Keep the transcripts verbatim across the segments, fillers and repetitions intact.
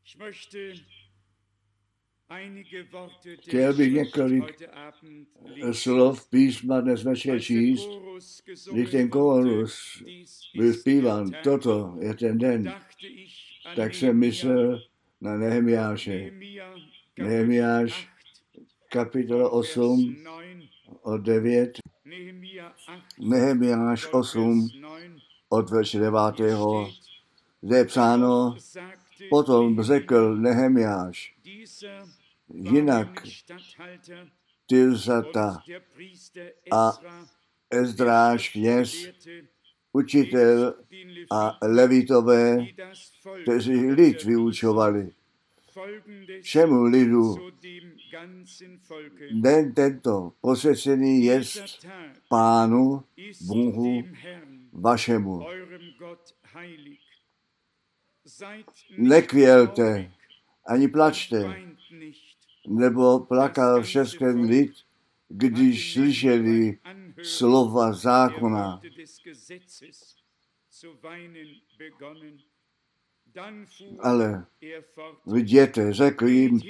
Chtěl bych několik slov písma dnes večer číst, když ten chorus byl zpívan, toto je ten den, tak jsem myslel na Nehemiáše. Nehemiáš, kapitola osm, od devět, Nehemiáš osm, od verše devátého, zde je psáno, potom řekl Nehemiáš, jinak Tilsata a Ezdráš kněz, učitel a levitové, kteří lid vyučovali. Všemu lidu den tento posvěcený jest Pánu Bohu vašemu. Nekvělte, ani plačte, nebo plakal všechen lid, když slyšeli slova zákona. Ale viděte, řekl jim,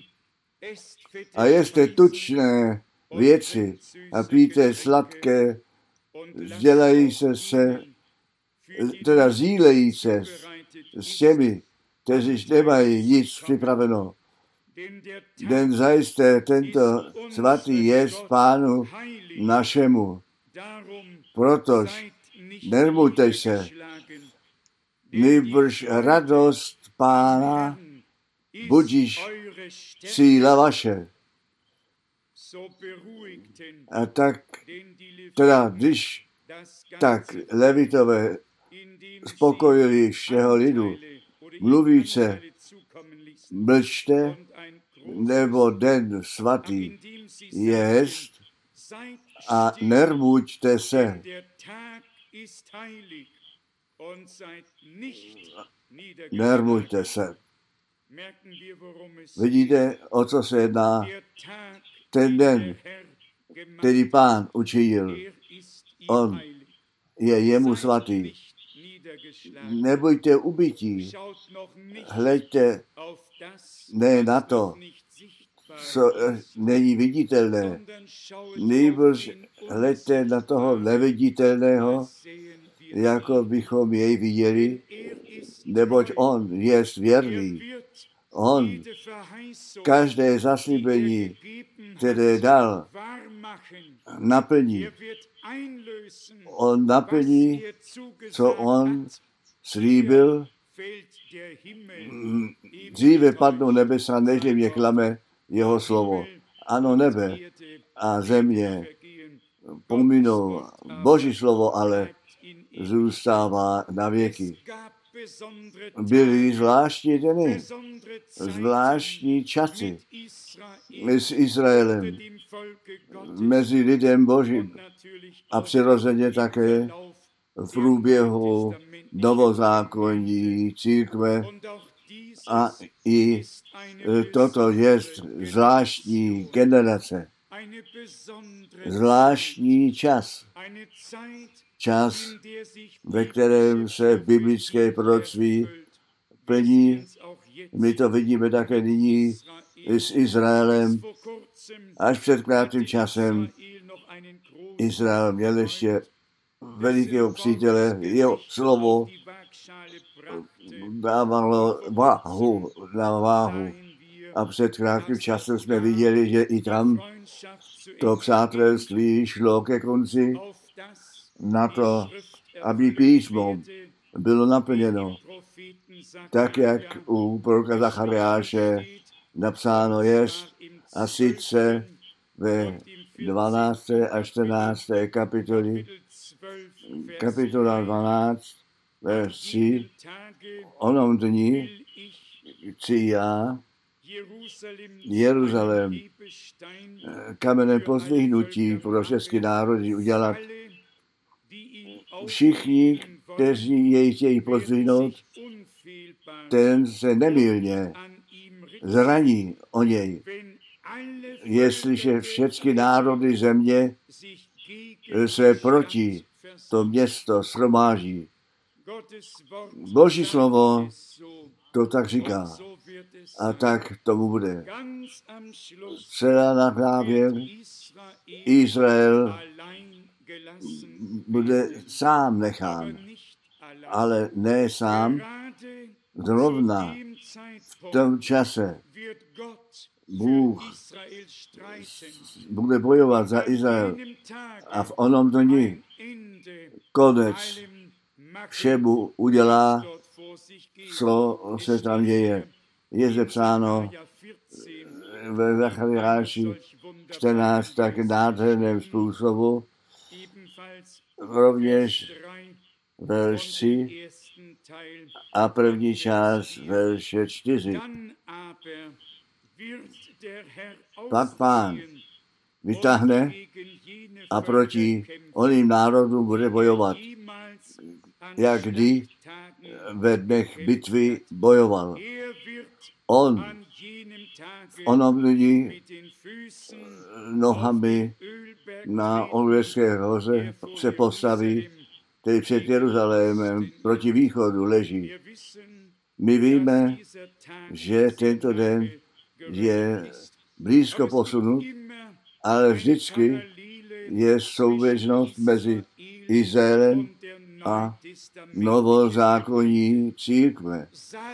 a jeste tučné věci a pijte sladké, dělají se se, teda zílejí se s těmi, kteří nemají nic připraveno. Den zajisté tento svatý jest Pánu našemu. Protož nermujte se, nýbrž radost Pána budíš síla vaše. A tak, teda když tak levitové spokojili všeho lidu, mluvíce, mlčte, nebo den svatý jest a nermuďte se. Nermuďte se. Vidíte, o co se jedná? Ten den, který Pán učinil, on je jemu svatý. Nebuďte ubití, hleďte ne na to, co není viditelné, nýbrž hleďte na toho neviditelného, jako bychom jej viděli, neboť on je věrný. On každé zaslíbení, které dal, naplní. On naplní, co on slíbil. Dříve padnou nebesa, nežli mě klame jeho slovo. Ano, nebe a země pominou. Boží slovo ale zůstává na věky. Byly zvláštní dny, zvláštní časy s Izraelem, mezi lidem Božím a přirozeně také v průběhu novozákonní církve a i toto je zvláštní generace, zvláštní čas, čas, ve kterém se biblické proroctví plní. My to vidíme také nyní s Izraelem. Až před krátkým časem Izrael měl ještě velikého přítele, jeho slovo dávalo váhu na váhu. A před krátkým časem jsme viděli, že i tam to přátelství šlo ke konci na to, aby písmo bylo naplněno. Tak, jak u proroka Zachariáše napsáno je, a sice ve dvanácté a čtrnácté kapitoli, kapitola dvanáct, verš tři, onom dní chci já Jeruzalém kamenem pozdvihnutí pro všechny národy udělat. Všichni, kteří jej chtějí pozdvihnout, ten se nemylně zraní o něj. Jestliže všechny národy země se proti to město shromáží. Boží slovo to tak říká. A tak tomu bude. Celá na závěr Izrael bude sám nechán, ale ne sám. Zrovna v tom čase Bůh bude bojovat za Izrael a v onom dni konec všemu udělá, co se tam děje. Je zepsáno ve Zachariáši čtrnáct tak nádherném způsobu, rovněž verš tři a první část verše čtyři. Pak Pán vytáhne a proti oným národům bude bojovat, jak kdy ve dnech bitvy bojoval. On v onom dni nohami na Olivské hoře se postaví, který před Jeruzalémem proti východu leží. My víme, že tento den je blízko posunut, ale vždycky je souběžnost mezi Izraelem a novozákonní církve.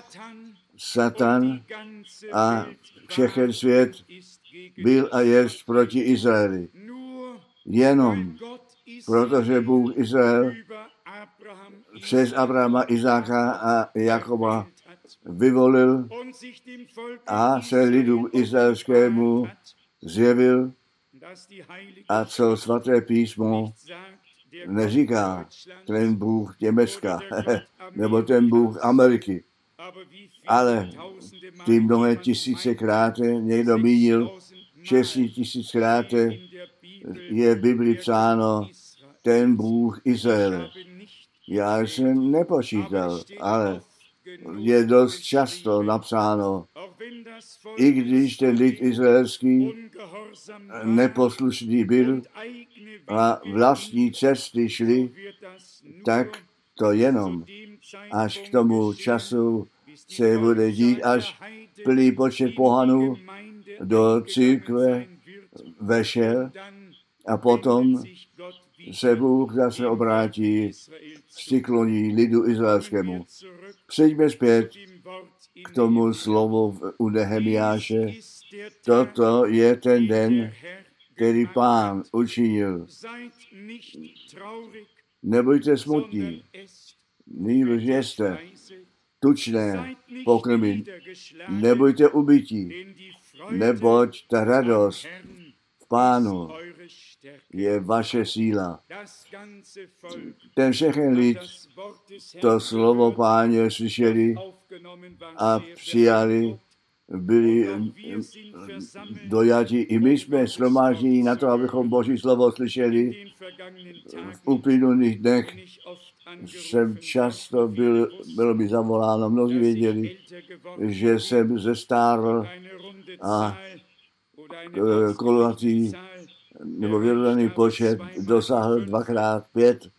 Satan a všechen svět byl a je proti Izraeli. Jenom protože Bůh Izrael přes Abrahama, Izáka a Jakoba vyvolil a se lidu izraelskému zjevil, a co svaté písmo neříká, ten Bůh Německa nebo ten Bůh Ameriky, ale ty mnohé tisícekrát někdo mínil, šesti tisíckrát je v Biblii psáno ten Bůh Izraele. Já jsem nepočítal, ale je dost často napsáno, i když ten lid izraelský neposlušný byl a vlastní cesty šli, tak to jenom až k tomu času se bude dít, až plný počet pohanů do církve vešel a potom se Bůh zase obrátí, přikloní lidu izraelskému. Přijďme zpět k tomu slovu u Nehemiáše. Toto je ten den, který Pán učinil. Nebuďte smutní, nýbrž jeste tučné pokrmy, nebuďte ubití, neboť ta radost v Pánu je vaše síla. Ten všechen lid to slovo Páně slyšeli a přijali, byli dojati. I my jsme shromážděni na to, abychom Boží slovo slyšeli. V uplynulých dnech jsem často byl, bylo mi zavoláno, mnozí věděli, že jsem zestárl a kolatý nebo vyrovnaný počet dosáhl dvakrát pět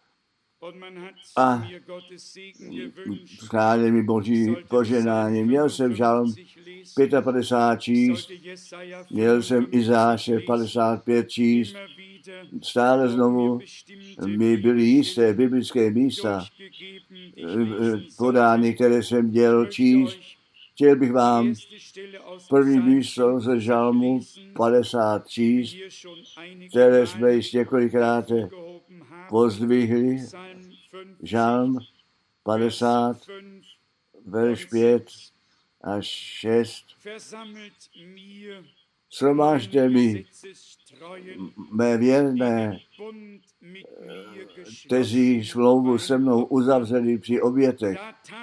a přáli mi Boží poženání. Měl jsem žalm padesát pět číst, měl jsem Izáše padesát pět číst, stále znovu mi byly jisté biblické místa podány, které jsem dělal číst. Chtěl bych vám první místo ze žalmu padesát číst, které jsme již několikrát pozdvihli. Žalm padesát, verš pět až šest. Shromážďte mi mé věrné, kteří smlouvu se mnou uzavřeli při obětech,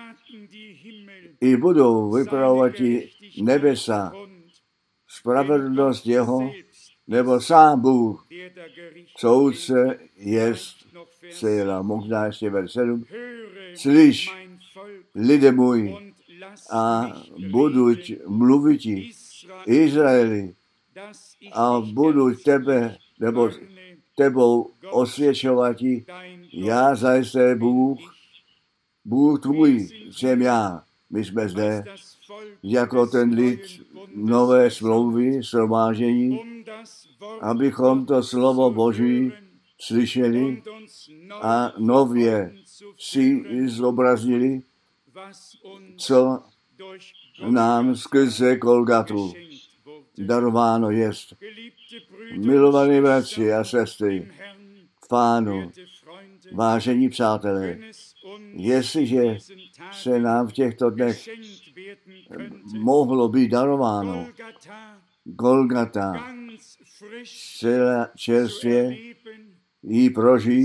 i budou vypravovat nebesa, spravedlnost jeho, nebo sám Bůh, soudce jest Sela. Možná ještě verš sedm. Slyš, lide můj, a buduť mluviti Izraeli, a budu tebe, nebo tebou osvědčovati, já zajisté Bůh, Bůh tvůj, jsem já. My jsme zde jako ten lid nové smlouvy, shromáždění, abychom to slovo Boží slyšeli a nově si zobraznili, co nám skrze Golgatu darováno jest. Milovaní bratři a sestry, v Pánu, vážení přátelé, jestliže se nám v těchto dnech mohlo být darováno Golgata, celá čerstvě jí prožít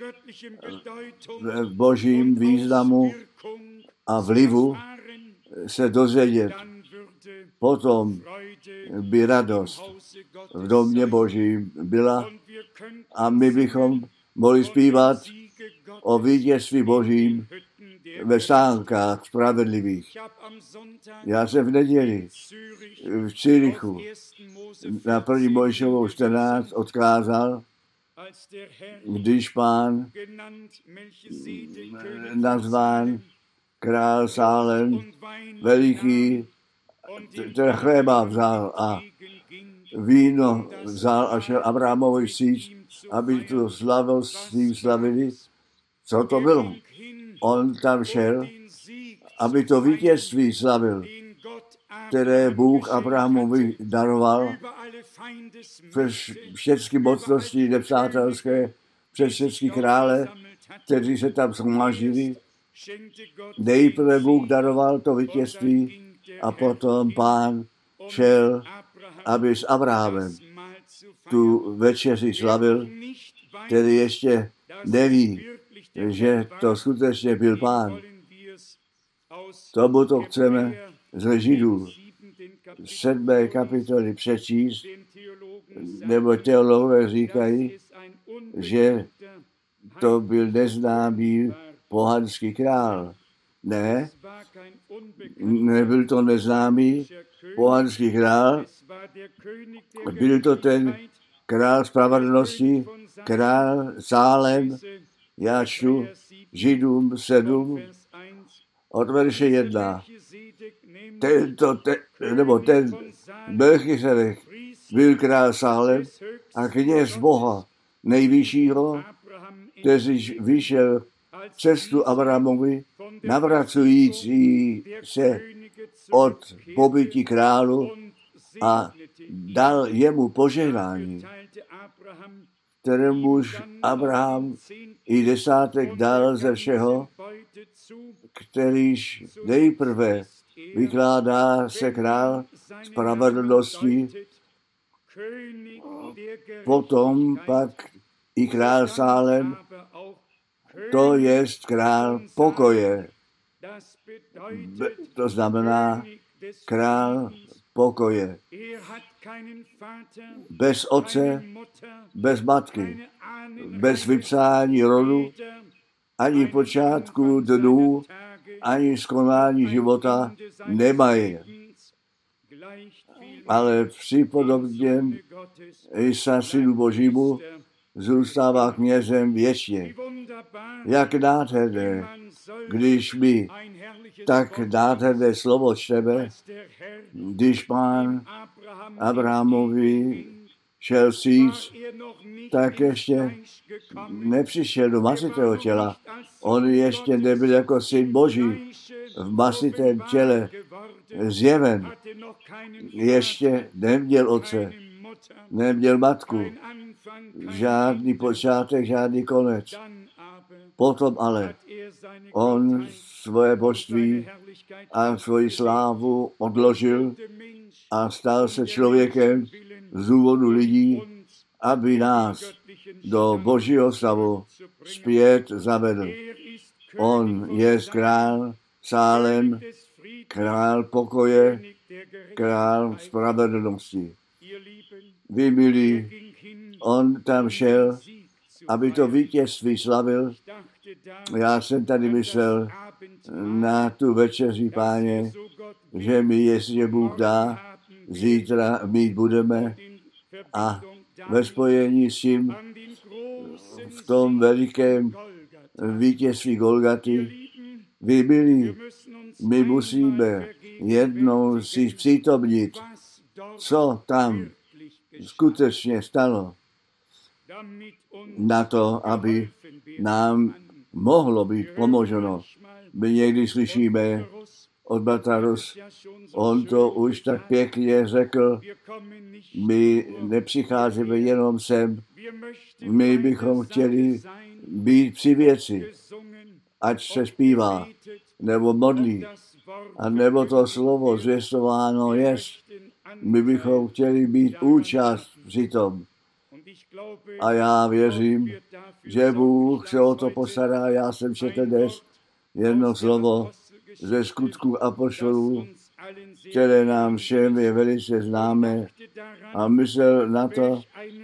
v božím významu a vlivu se dozvědět, potom by radost v domě Božím byla a my bychom mohli zpívat o vítězství Božím ve stánkách spravedlivých. Já jsem v neděli v Cirichu na první Mojžíšovou čtrnáct odkázal, když Pán nazván král Sálem veliký, ten chleba vzal a víno vzal a šel Abrahamovi vstříc, aby tu slavost s ním slavili. Co to bylo? On tam šel, aby to vítězství slavil, které Bůh Abrahamovi daroval přes všechny mocnosti nepřátelské, přes všechny krále, kteří se tam shromáždili. Nejprve Bůh daroval to vítězství a potom Pán šel, aby s Abrahamem tu večeři slavil, který ještě neví, že to skutečně byl Pán. Tomu to chceme z Židů sedmé kapitoly přečíst, nebo teologové říkají, že to byl neznámý pohanský král. Ne, nebyl to neznámý pohanský král, byl to ten král spravedlnosti, král Sálem. Já čtu Židům sedm od verše jedna. Tento, te, nebo ten Melchisedek byl král Sálem a kněz Boha nejvyššího, který vyšel cestu Abrahamovi, navracující se od pobytí králu a dal jemu požehnání, kterémuž Abraham i desátek dal ze všeho, kterýž nejprve vykládá se král spravedlnosti, potom pak i král Sálem, to jest král pokoje. Be, to znamená král pokoje. Bez otce, bez matky, bez vypsání rodu, ani počátku dnů, ani skonání života nemají. Ale připodobněn Isa synu Božímu zůstává knězem věčně. Jak nádherné, když my tak nádherné slovo čteme, když Pán Abrahamovi šel vstříc, tak ještě nepřišel do masitého těla. On ještě nebyl jako syn Boží v masitém těle zjeven. Ještě neměl otce, neměl matku, žádný počátek, žádný konec. Potom ale on svoje božství a svoji slávu odložil a stal se člověkem z důvodu lidí, aby nás do Božího stavu zpět zavedl. On je král Sálem, král pokoje, král spravedlnosti. Vy, milí, on tam šel, aby to vítězství slavil. Já jsem tady myslel na tu večeři, Páně, že my, jestli Bůh dá, zítra mít budeme a ve spojení s tím v tom velikém vítězství Golgaty. Vy, milí, My musíme jednou si přítomnit, co tam skutečně stalo, na to, aby nám mohlo být pomoženo. My někdy slyšíme od Batarus, on to už tak pěkně řekl, my nepřicházíme jenom sem, my bychom chtěli být při věci, ať se zpívá, nebo modlí, a nebo to slovo zvěstováno jest. My bychom chtěli být účast při tom. A já věřím, že Bůh se o to postará. Já jsem četl dnes jedno slovo ze Skutků apoštolů, které nám všem je velice známé, a myslel na to,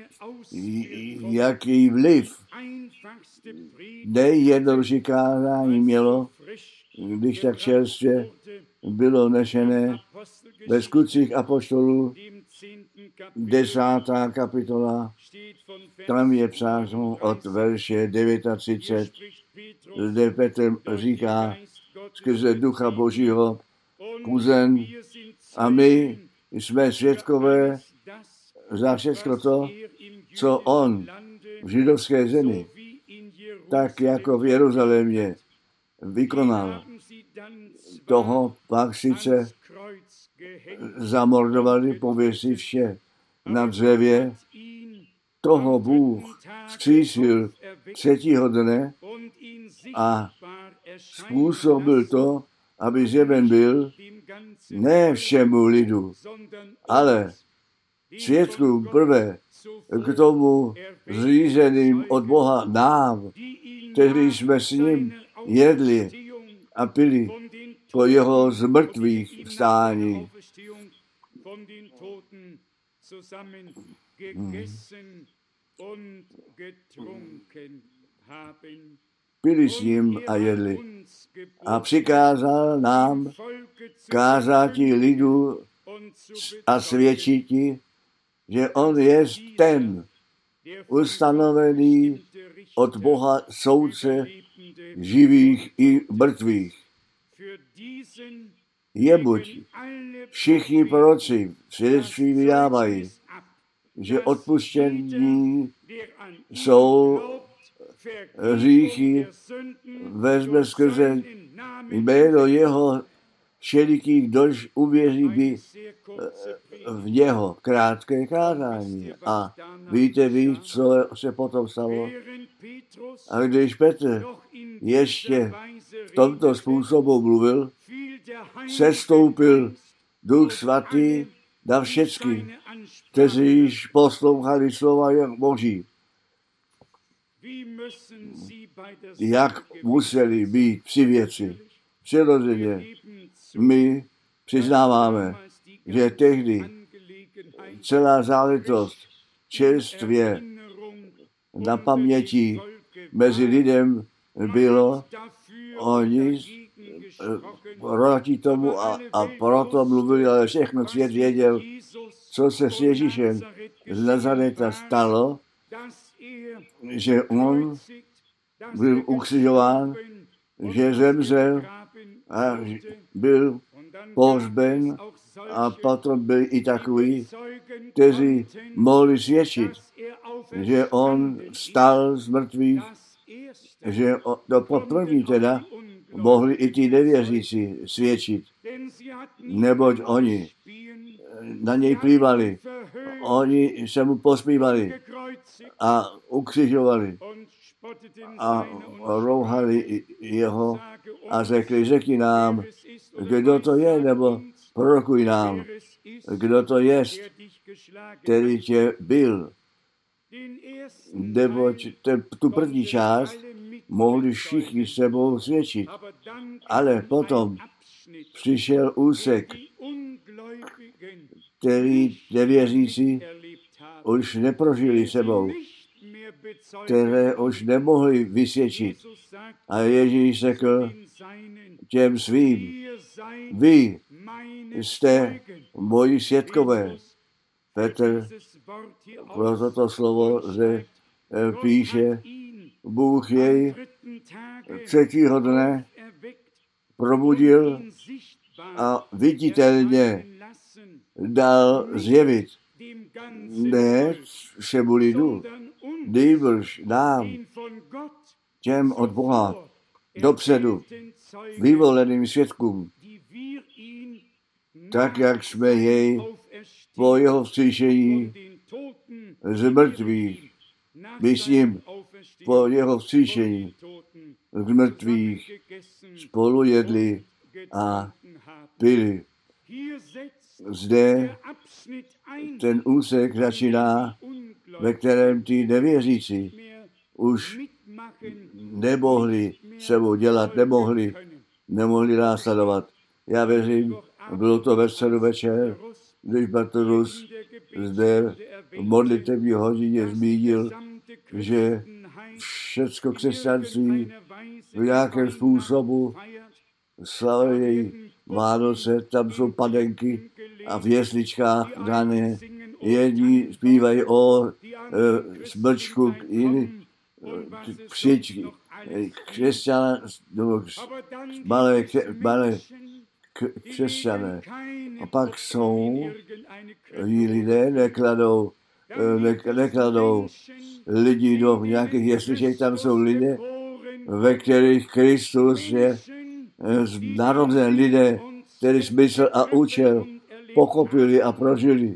jaký vliv nejjednodušší kázání mělo, když tak čerstvě bylo nešené ve Skutcích apoštolů, desátá kapitola, tam je psáno od verše třicet devět, zde Petr říká skrze Ducha Božího, puzen, a my jsme svědkové za všechno to, co on v židovské zemi, tak jako v Jeruzalémě, vykonal. Toho pak sice zamordovali, pověsili vše na dřevě, toho Bůh vzkřísil třetího dne a způsobil to, aby zjeven byl ne všemu lidu, ale svědkům prvé k tomu zřízeným od Boha nám, kteří jsme s ním jedli a pili po jeho zmrtvých vstání. Hmm. Pili s ním a jedli. A přikázal nám kázati lidu a svědčiti, že on je ten ustanovený od Boha soudce živých i mrtvých. Jebuď všichni proroci svědectví vydávají, že odpuštění jsou hříchy, vezme skrze jméno jeho všeliký, kdož uvěří by v něho. Krátké kázání. A víte vy, co se potom stalo? A když Petr ještě v tomto způsobu mluvil, sestoupil Duch Svatý na všecky, kteří již poslouchali slova Boží. Jak museli být při věci. Přirozeně my přiznáváme, že tehdy celá záležitost čerstvě na paměti mezi lidem bylo, oni proti tomu a, a proto mluvili, ale všechno svět věděl, co se s Ježíšem z Nazareta stalo, že on byl ukřižován, že zemřel a byl pohřben, a potom byli i takoví, kteří mohli svědčit, že on vstal z mrtvých, že to poprvé teda mohli i ti nevěřící svědčit, neboť oni na něj plývali, oni se mu pospívali a ukřižovali a rouhali jeho a řekli, řekni nám, kdo to je, nebo prorokuj nám, kdo to je, který tě byl. Neboť tu první část mohli všichni s sebou svědčit. Ale potom přišel úsek, který nevěřící už neprožili sebou, které už nemohli vysvědčit. A Ježíš řekl těm svým, vy jste moji svědkové. Petr pro toto slovo zde píše, Bůh jej třetího dne probudil a viditelně dal zjevit ne všemu lidu, nýbrž nám, těm od Boha, dopředu, vyvoleným svědkům, tak, jak jsme jej po jeho vzkříšení z mrtvých, my s ním po jeho vzkříšení z mrtvých spolu jedli a pili. Zde ten úsek začíná, ve kterém ty nevěřící už nemohli sebou dělat, nemohli, nemohli následovat. Já věřím, bylo to ve středu večer, když Bartolus zde v modlitební hodině zmínil, že všecko křesťanství v nějakém způsobu slaví Vánoce, tam jsou panenky a v jesličkách dané. Jedni zpívají o e, smrčku, jiní křičky. Křesťané, nebo malé, malé křesťané. A pak jsou lidé, nekladou, ne, nekladou lidi do nějakých jesliček, tam jsou lidé, ve kterých Kristus je narozen, lidé, který smysl a účel pochopili a prožili.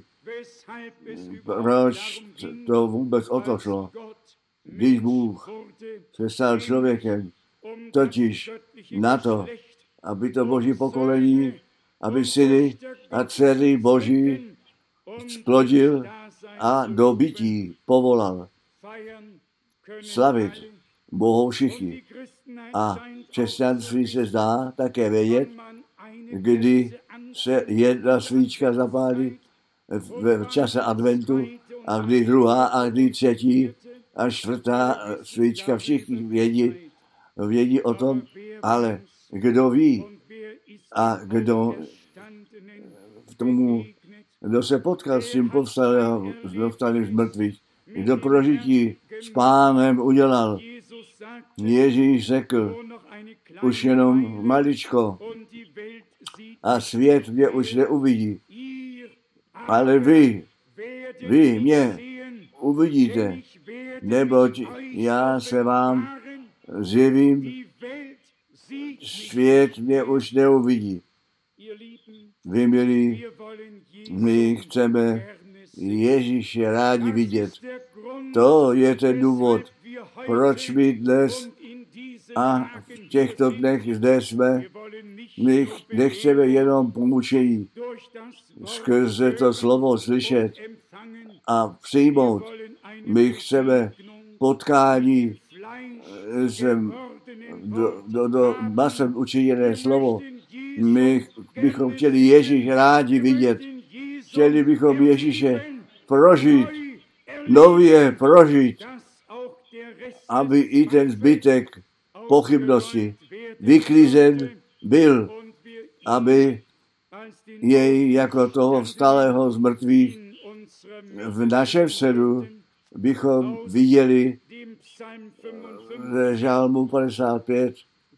Proč to vůbec o to šlo? Když Bůh se stal člověkem, totiž na to, aby to boží pokolení, aby syny a dcery boží splodil a do bytí povolal. Slavit mohou všichni. A křesťanství se zdá také vědět, kdy se jedna svíčka zapálí v čase adventu a kdy druhá a kdy třetí a čtvrtá svíčka, všichni vědí, vědí o tom, ale kdo ví a kdo v tomu, kdo se potkal s tím povstalým, povstalým z mrtvých, kdo prožití s Pánem udělal. Ježíš řekl, už jenom maličko a svět mě už neuvidí, ale vy, vy mě uvidíte, neboť já se vám zjevím, svět mě už neuvidí. Vy, milí, my chceme Ježíše rádi vidět. To je ten důvod, proč my dnes a v těchto dnech zde jsme. My nechceme jenom pomučení skrze to slovo slyšet a přijmout. My chceme potkání sem do, do, do masem učiněné slovo. My bychom chtěli Ježíš rádi vidět. Chtěli bychom Ježíše prožít, nově prožít, aby i ten zbytek pochybnosti vyklizen byl, aby jej jako toho vstalého z mrtvých v našem středu bychom viděli v Žalmu padesát pět,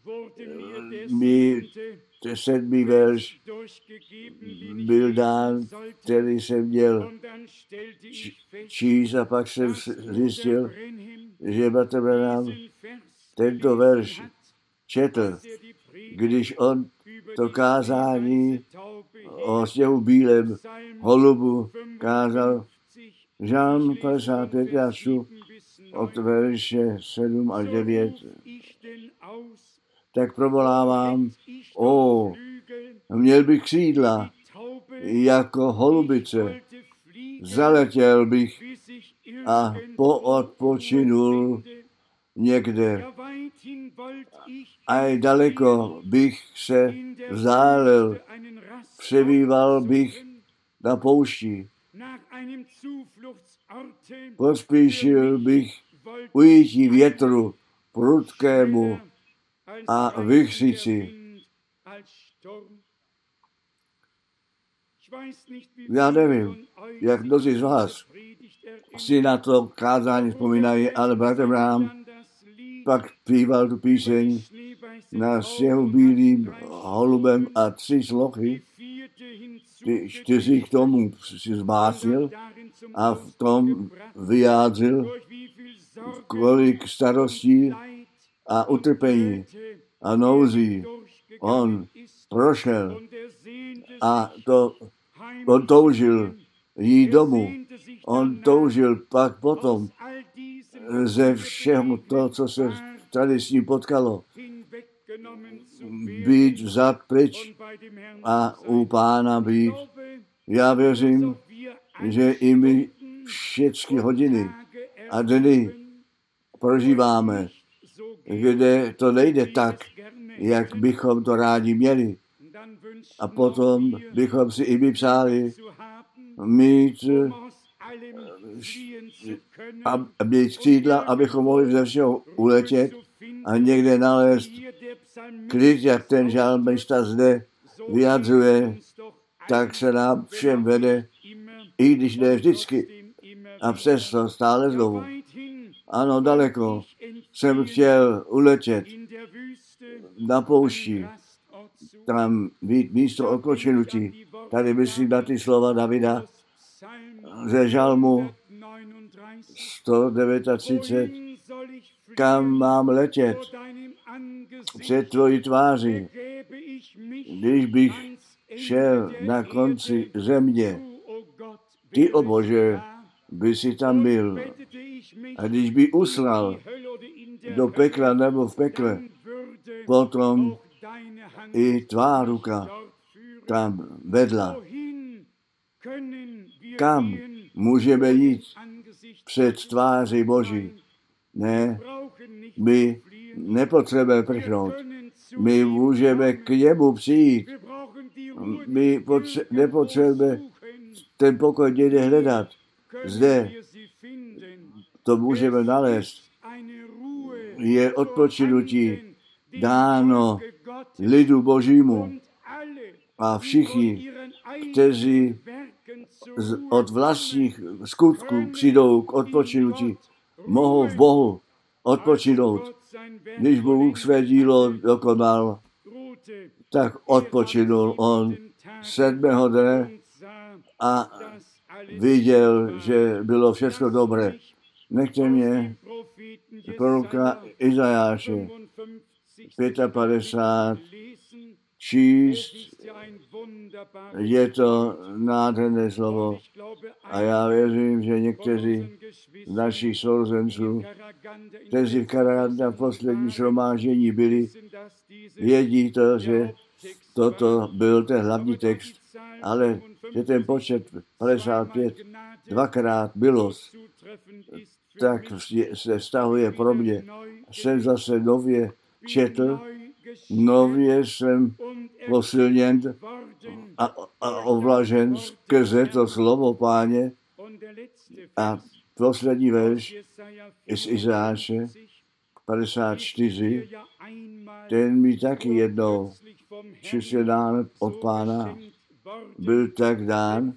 mi sedmý verš byl dán, který jsem měl číst, a pak jsem zjistil, že Bratr Branham tento verš četl, když on to kázání o sněhu bílém holubu kázal. Žalm padesát pět, já čtu od verše sedm až devět. Tak provolávám, o, měl bych křídla jako holubice, zaletěl bych a poodpočinul někde. A daleko bych se vzdálil, přebýval bych na poušti. Pospíšil bych ujítí větru prudkému a vichřici. Já nevím, jak mnozí z vás si na to kázání vzpomínají, ale Bratr Branham pak zpíval tu píseň na sněhu bílým holubem a tři slochy, ty čtyři k tomu si zmásnil a v tom vyjádřil, kolik starostí a utrpení a nouzí on prošel a to on toužil jít domů. On toužil pak potom ze všeho to, co se tady s ním potkalo, být vzat pryč a u Pána být. Já věřím, že i my všechny hodiny a dny prožíváme, kde to nejde tak, jak bychom to rádi měli. A potom bychom si i my přáli mít, a mít křídla, abychom mohli ze všeho uletět a někde nalézt klid, jak ten žalmista zde vyjadřuje, tak se nám všem vede, i když ne vždycky. A přesto stále znovu. Ano, daleko jsem chtěl uletět na poušti, tam být místo odpočinutí. Tady myslím na ty slova Davida ze žalmu sto třicet devět. Kam mám letět před tvojí tváří, když bych šel na konci země. Ty, o Bože, by si tam byl. A když by uslal do pekla nebo v pekle, potom i tvá ruka tam vedla. Kam můžeme jít před tváří Boží? Ne, my nepotřebujeme prchnout. My můžeme k němu přijít. My potře- nepotřebujeme ten pokoj někde hledat. Zde to můžeme nalézt. Je odpočinutí dáno lidu Božímu a všichni, kteří z, od vlastních skutků přijdou k odpočinutí, mohou v Bohu odpočinout. Když Bůh své dílo dokonal, tak odpočinul on sedmého dne a viděl, že bylo všechno dobré. Nechte mě proroka Izajáše padesát pět číst. Je to nádherné slovo a já věřím, že někteří z našich sourozenců, kteří v Karaganda v poslední shromáždění byli, vědí to, že toto byl ten hlavní text, ale že ten počet padesát pět dvakrát bylo, tak se vztahuje pro mě. Jsem zase nově četl, nově jsem posilněn a, a ovlažen skrze to slovo Páně. A poslední verš z Izáše padesát čtyři, ten mi taky jednou čistě dán od Pána, byl tak dán,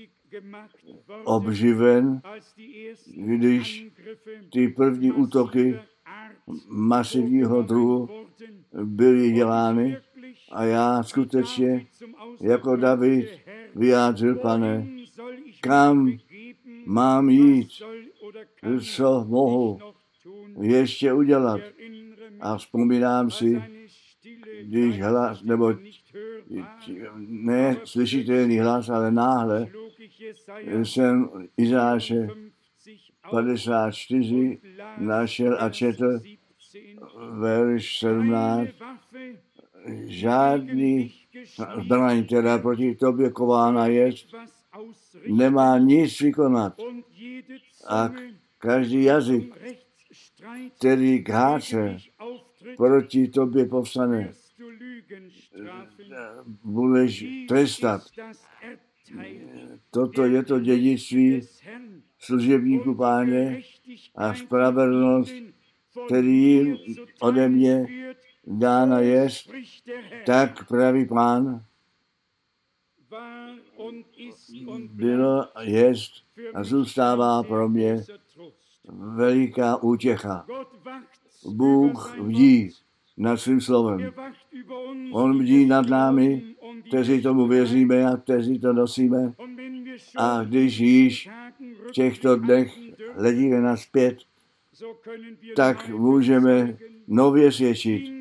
obživen, když ty první útoky masivního druhu byly dělány a já skutečně jako David vyjádřil, Pane, kam mám jít, co mohu ještě udělat. A vzpomínám si, když hlas, nebo ne slyšitelný hlas, ale náhle jsem Izáše padesát čtyři našel a četl verš sedmnáct. Žádný zbraň, která proti tobě kována je, nemá nic vykonat. A každý jazyk, který k hádce proti tobě povstane, budeš trestat. Toto je to dědictví služebníku Páně a spravedlnost, který jim ode mě dána jest, tak praví Pán, bylo, jest a zůstává pro mě veliká útěcha. Bůh bdí nad svým slovem. On bdí nad námi, kteří tomu věříme a kteří to nosíme. A když již v těchto dnech hledíme naspět, tak můžeme nově svědčit,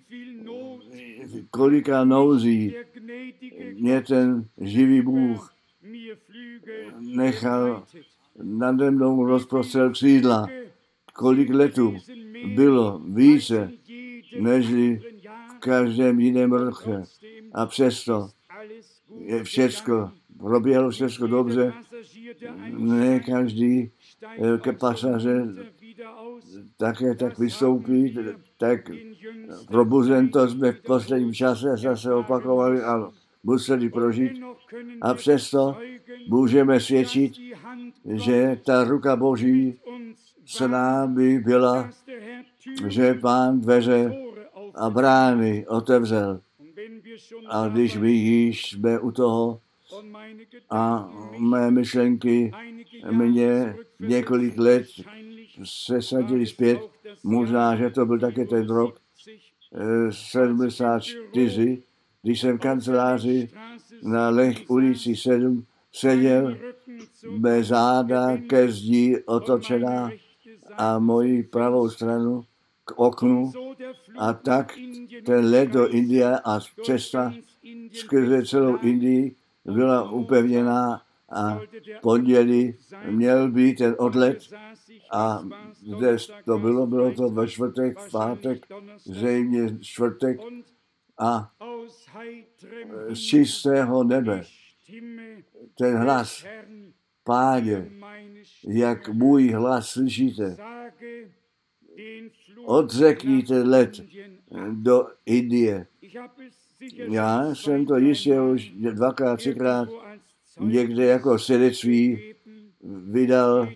kolika nouzí mě ten živý Bůh nechal nade mnou rozprostřel křídla. Kolik letů bylo více, nežli v každém jiném roce. A přesto je všecko, proběhlo všecko dobře. Ne každý ke pasaže také tak vystoupí, tak probuzen to jsme v posledním čase zase opakovali a museli prožít. A přesto můžeme svědčit, že ta ruka Boží s námi byla, že Pán dveře a brány otevřel. A když my již jsme u toho a mé myšlenky mě několik let se sadili zpět, možná, že to byl také ten rok sedmdesát čtyři, když jsem v kanceláři na Lech ulici sedm seděl, mé záda ke zdi otočená a moji pravou stranu k oknu a tak ten let do Indie a cesta skrze celou Indii byla upevněná a pondělí měl být ten odlet a kde to bylo, bylo to ve čtvrtek, v pátek, zřejmě čtvrtek a z čistého nebe ten hlas, Páně, jak můj hlas slyšíte, odřekněte let do Indie. Já jsem to jistě už dvakrát, třikrát někde jako svědectví vydal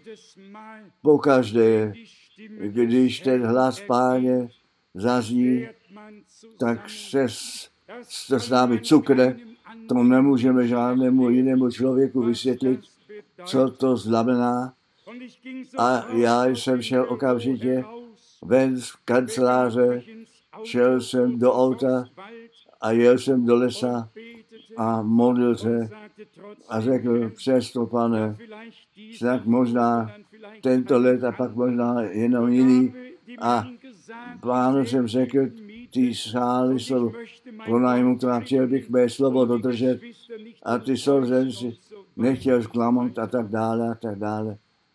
pokaždé, když ten hlas Páně zazní, tak se to s námi cukne. To nemůžeme žádnému jinému člověku vysvětlit, co to znamená. A já jsem šel okamžitě ven z kanceláře, šel jsem do auta a jel jsem do lesa a modlil se a řekl, přesto, Pane, tak možná tento let a pak možná jenom jiný. A Pánu jsem řekl, ty sály jsou pronajmuté a chtěl bych mé slovo dodržet a ty sourozenci nechtěl zklamat a tak dále a tak dále.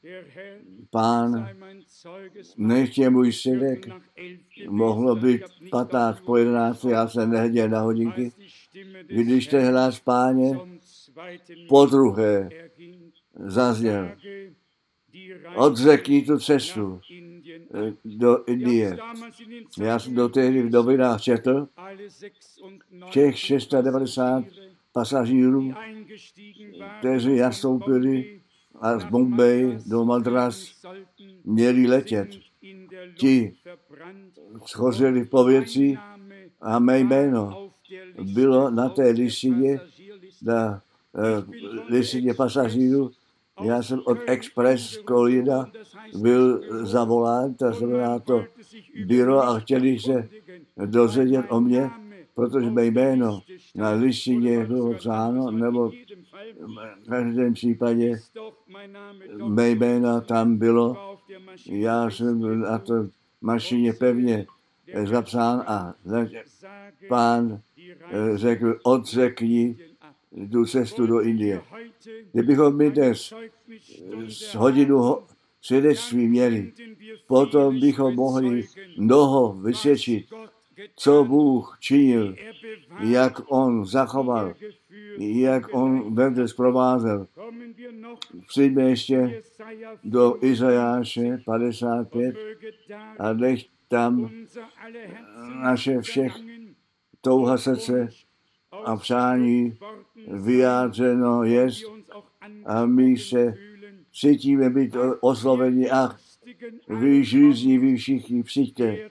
Pán, nechtěl můj svědek, mohlo být patnáct po jedenácti, já jsem nehleděl na hodinky, když ten hlas Páně podruhé zazněl. Odřekni tu cestu do Indie. Já jsem do tehdy v novinách četl těch devadesát šest pasažírů, kteří nastoupili a z Bombay do Madras měli letět. Ti schořeli v povětří a mé jméno bylo na té listině, na uh, listině pasažírů. Já jsem od Express Kolida byl zavolán, to znamená to byro a chtěli se dozvědět o mě, protože mé jméno na listině bylo psáno, nebo v každém případě mé jméno tam bylo. Já jsem na to mašině pevně zapsán a Pán řekl, odřekni tu cestu do Indie. Kdybychom my dnes hodinu svědectví měli, potom bychom mohli mnoho vysvědčit, co Bůh činil, jak on zachoval, jak on vedl zprovázel. Přijďme ještě do Izajáše padesát pět a nech tam naše všech touha srdce a přání vyjádřeno jest a my se cítíme být osloveni. Ach, vy žízní, vy všichni přijďte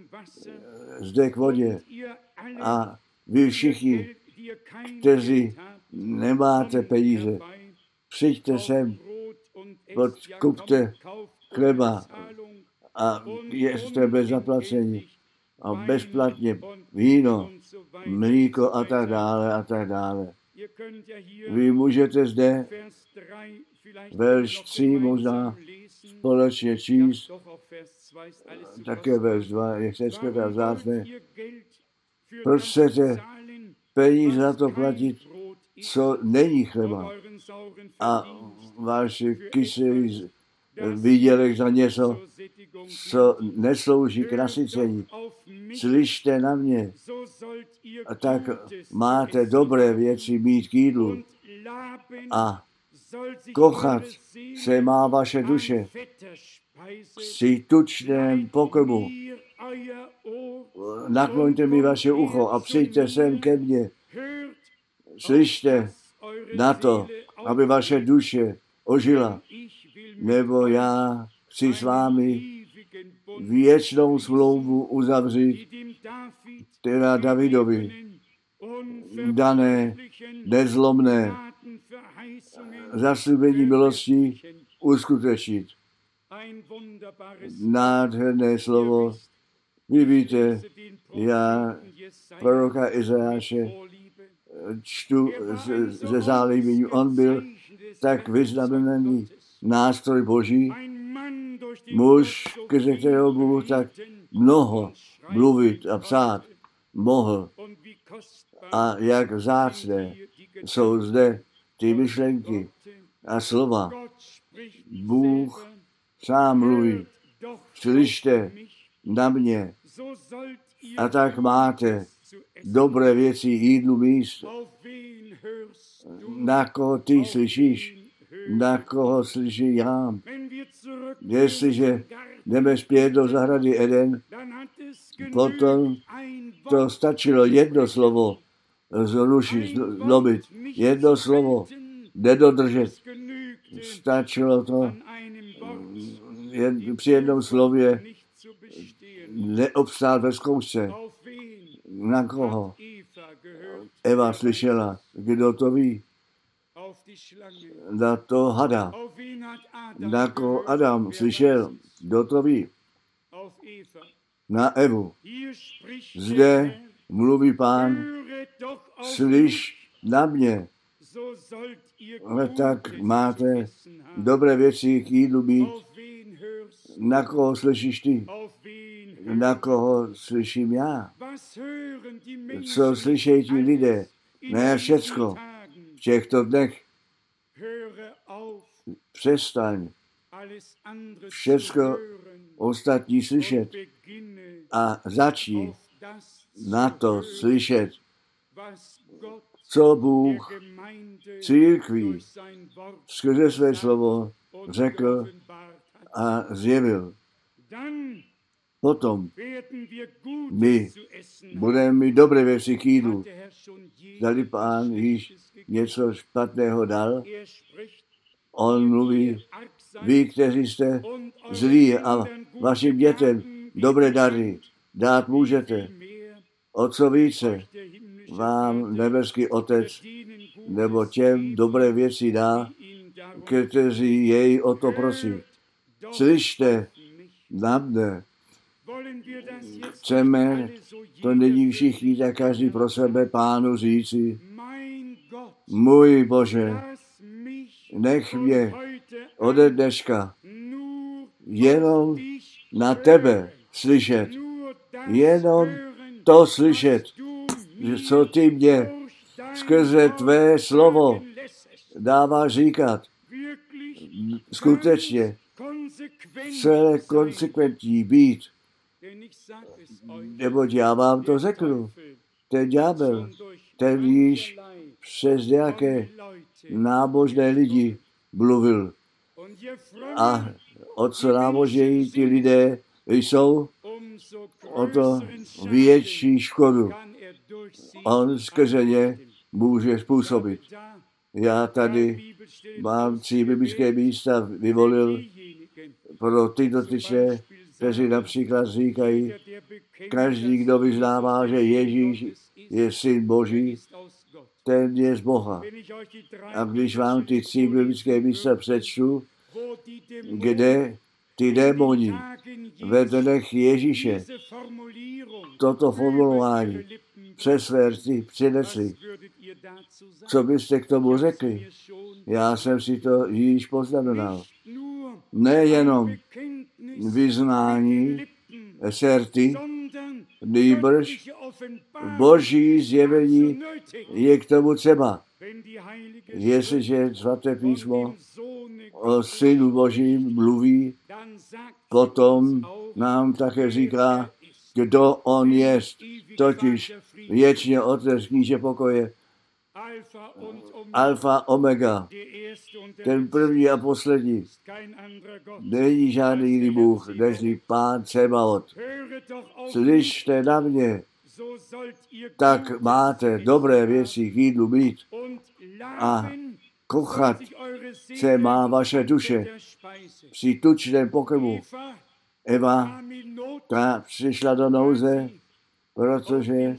zde k vodě a vy všichni, kteří nemáte peníze, přijďte sem, kupte chleba a jeste bez zaplacení a bezplatně víno, mlíko a tak dále a tak dále. Vy můžete zde verš tři možná společně číst, také verš dva, je všechno tam vzácné. Proč chcete peníze za to platit, co není chleba a váš kyselý výdělek za něco, co neslouží k nasycení. Slyšte na mě, a tak máte dobré věci mít k jídlu a kochat se má vaše duše při tučném pokrmu. Nakloňte mi vaše ucho a přijďte sem ke mně. Slyšte na to, aby vaše duše ožila, nebo já chci s vámi věčnou smlouvu uzavřít, která Davidovi dané nezlomné zaslíbení milosti uskutečnit. Nádherné slovo. Vy víte, já proroka Izajáše čtu ze zálibení. On byl tak vyznamenaný nástroj Boží, muž, skrze kterého Bůh tak mnoho mluvit a psát mohl. A jak vzácné jsou zde ty myšlenky a slova. Bůh sám mluví. Slyšte na mě. A tak máte dobré věci jídlu míst. Na koho ty slyšíš? Na koho slyší já? Jestliže jdeme zpět do zahrady Eden, potom to stačilo jedno slovo zrušit, zlobit. Jedno slovo nedodržet. Stačilo to jed, při jednom slově neobstát ve zkoušce. Na koho? Eva slyšela. Kdo to ví? Na to hada. Na koho Adam slyšel? Kdo to ví? Na Evu. Zde mluví Pán, slyš na mě. Ale tak máte dobré věci k jídlu být. Na koho slyšíš ty? Na koho slyším já? Co slyšejí ti lidé? Ne všecko. V těchto dnech přestaň všecko ostatní slyšet a začni na to slyšet, co Bůh církví skrze své slovo řekl a zjevil. Potom my budeme mít dobré věci k jídlu. Zdali Pán již něco špatného dal, on mluví, vy, kteří jste zlí a vašim dětem dobré dary dát můžete. O co více vám nebeský Otec nebo těm dobré věci dá, kteří jej o to prosí. Slyšte na mne. Chceme, to není všichni, tak každý pro sebe Pánu říci, můj Bože, nech mě ode dneška jenom na tebe slyšet, jenom to slyšet, co ty mě skrze tvé slovo dáváš říkat. Skutečně celé konsekventní být. Neboť já vám to řeknu. Ten ďábel, ten již přes nějaké nábožné lidi mluvil. A o co nábožněji ti lidé jsou, o to větší škodu on skrze ně může způsobit. Já tady mám tři biblické místa vyvolil pro ty dotyčné, kteří například říkají, každý, kdo vyznává, že Ježíš je syn Boží, ten je z Boha. A když vám ty tři biblické místa přečtu, kde ty démoni ve dnech Ježíše toto formulování přes své rty přinesli. Co byste k tomu řekli? Já jsem si to již poznamenal. Nejenom vyznání serty, nýbrž Boží zjevení je k tomu třeba. Jestliže svaté písmo o Synu Božím mluví, potom nám také říká, kdo on je, totiž věčně Otec kníže pokoje, Alfa, Omega, ten první a poslední. Není žádný jiný Bůh, nežli Pán Cebaot. Slyšte na mě, tak máte dobré věci k jídlu mít a kochat se má vaše duše při tučném pokrmu. Eva, ta přišla do nouze, protože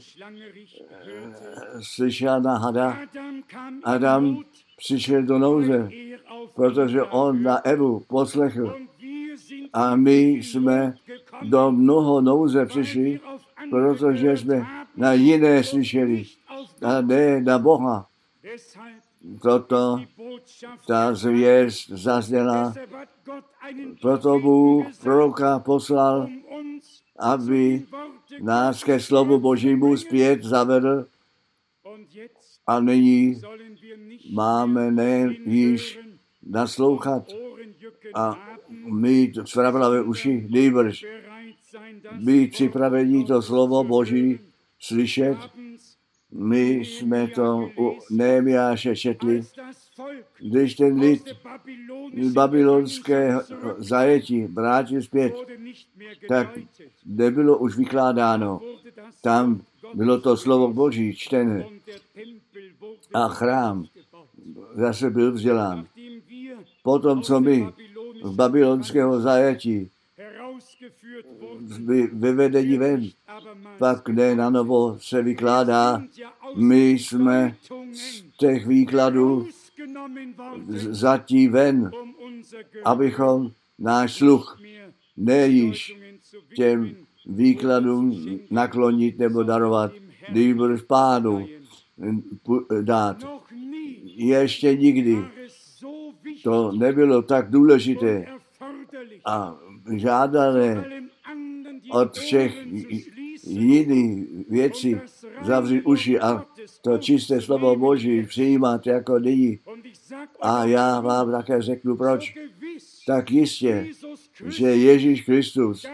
slyšela na hada. Adam přišel do nouze, protože on na Evu poslechl. A my jsme do mnoho nouze přišli, protože jsme na jiné slyšeli, a ne na Boha. Proto ta zvěst zazněla, proto Bůh proroka poslal, aby nás ke slovu Božímu zpět zavedl. A nyní máme ne již naslouchat a mít spravedlivé uši, nýbrž být připravení to slovo Boží slyšet. My jsme to u Nehemiáše četli, když ten lid z babylonského zajetí vrátil zpět, tak nebylo už vykládáno. Tam bylo to slovo Boží čtené a chrám zase byl vzdělán. Potom, co my z babylonského zajetí vyvedení ven, pak ne na novo se vykládá. My jsme z těch výkladů zatí ven, abychom náš sluch nejiž těm výkladům naklonit nebo darovat, nýbrž Pánu dát. Ještě nikdy to nebylo tak důležité a žádané od všech jiných věcí zavřít uši a to čisté slovo Boží přijímat jako nyní. A já vám také řeknu proč. Tak jistě, že Ježíš Kristus,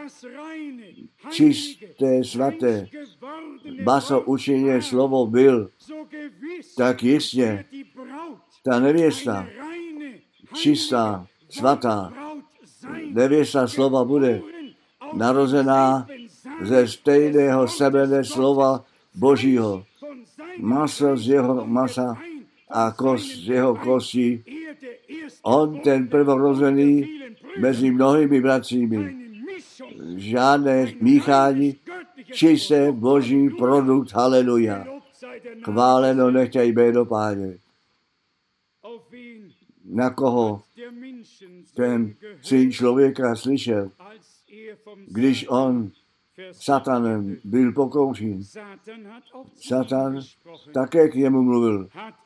čisté, svaté, maso učiněné slovo byl, tak jistě ta nevěsta, čistá, svatá, nevěsta slova bude narozená ze stejného semene slova Božího. Maso z jeho masa a kost z jeho kostí. On ten prvorozený mezi mnohými bratřími. Žádné míchání, čisté Boží produkt, haleluja. Chváleno nechtěj jméno Páně. Na koho ten syn člověka slyšel, když on Satanem byl pokoušen. Satan také k němu mluvil.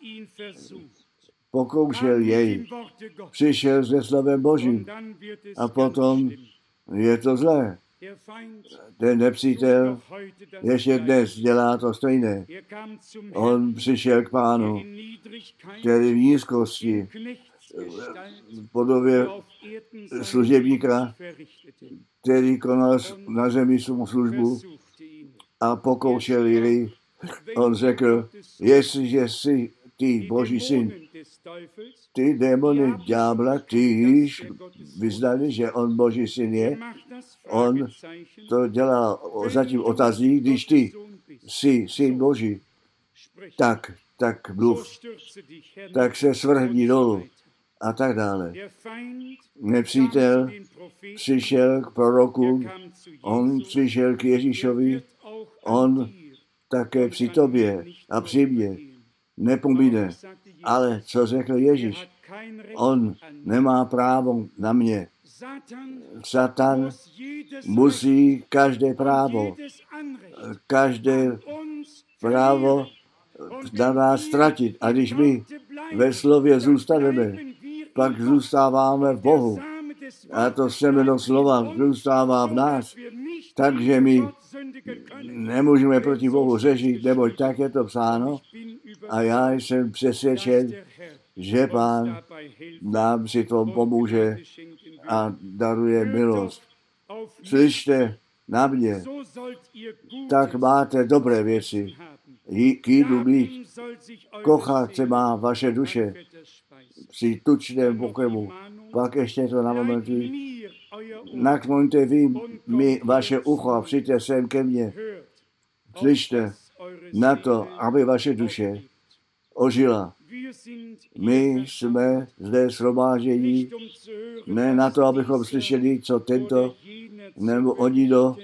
Pokoušel jej. Přišel se slovem Božím. A potom je to zlé. Ten nepřítel ještě dnes dělá to stejné. On přišel k Pánu, který v nízkosti v podobě služebníka, který konal na zemi svou službu a pokoušel jej. On řekl, jestliže jsi ty Boží syn, ty démony ďábla, ty již vyznali, že on Boží syn je. On to dělá zatím otazí, když ty jsi syn Boží, tak, tak mluv, tak se svrhni dolů a tak dále. Nepřítel přišel k prorokům, on přišel k Ježíšovi, on také při tobě a při mně nepomíne. Ale co řekl Ježíš? On nemá právo na mě, Satan musí každé právo, každé právo na nás ztratit. A když my ve slově zůstaneme, pak zůstáváme v Bohu. A to semeno slova zůstává v nás. Takže my nemůžeme proti Bohu řešit, neboť tak je to psáno. A já jsem přesvědčen, že Pán nám si to pomůže a daruje milost. Slyšte na mě, tak máte dobré věci k jídlu mít. Kochat se má vaše duše při tučném pokrmu. Pak ještě to napamatujte. Nakloňte vy mi vaše ucho a přijďte sem ke mně. Slyšte na to, aby vaše duše ožila. My jsme zde shromáždění ne na to, abychom slyšeli, co tento nebo onido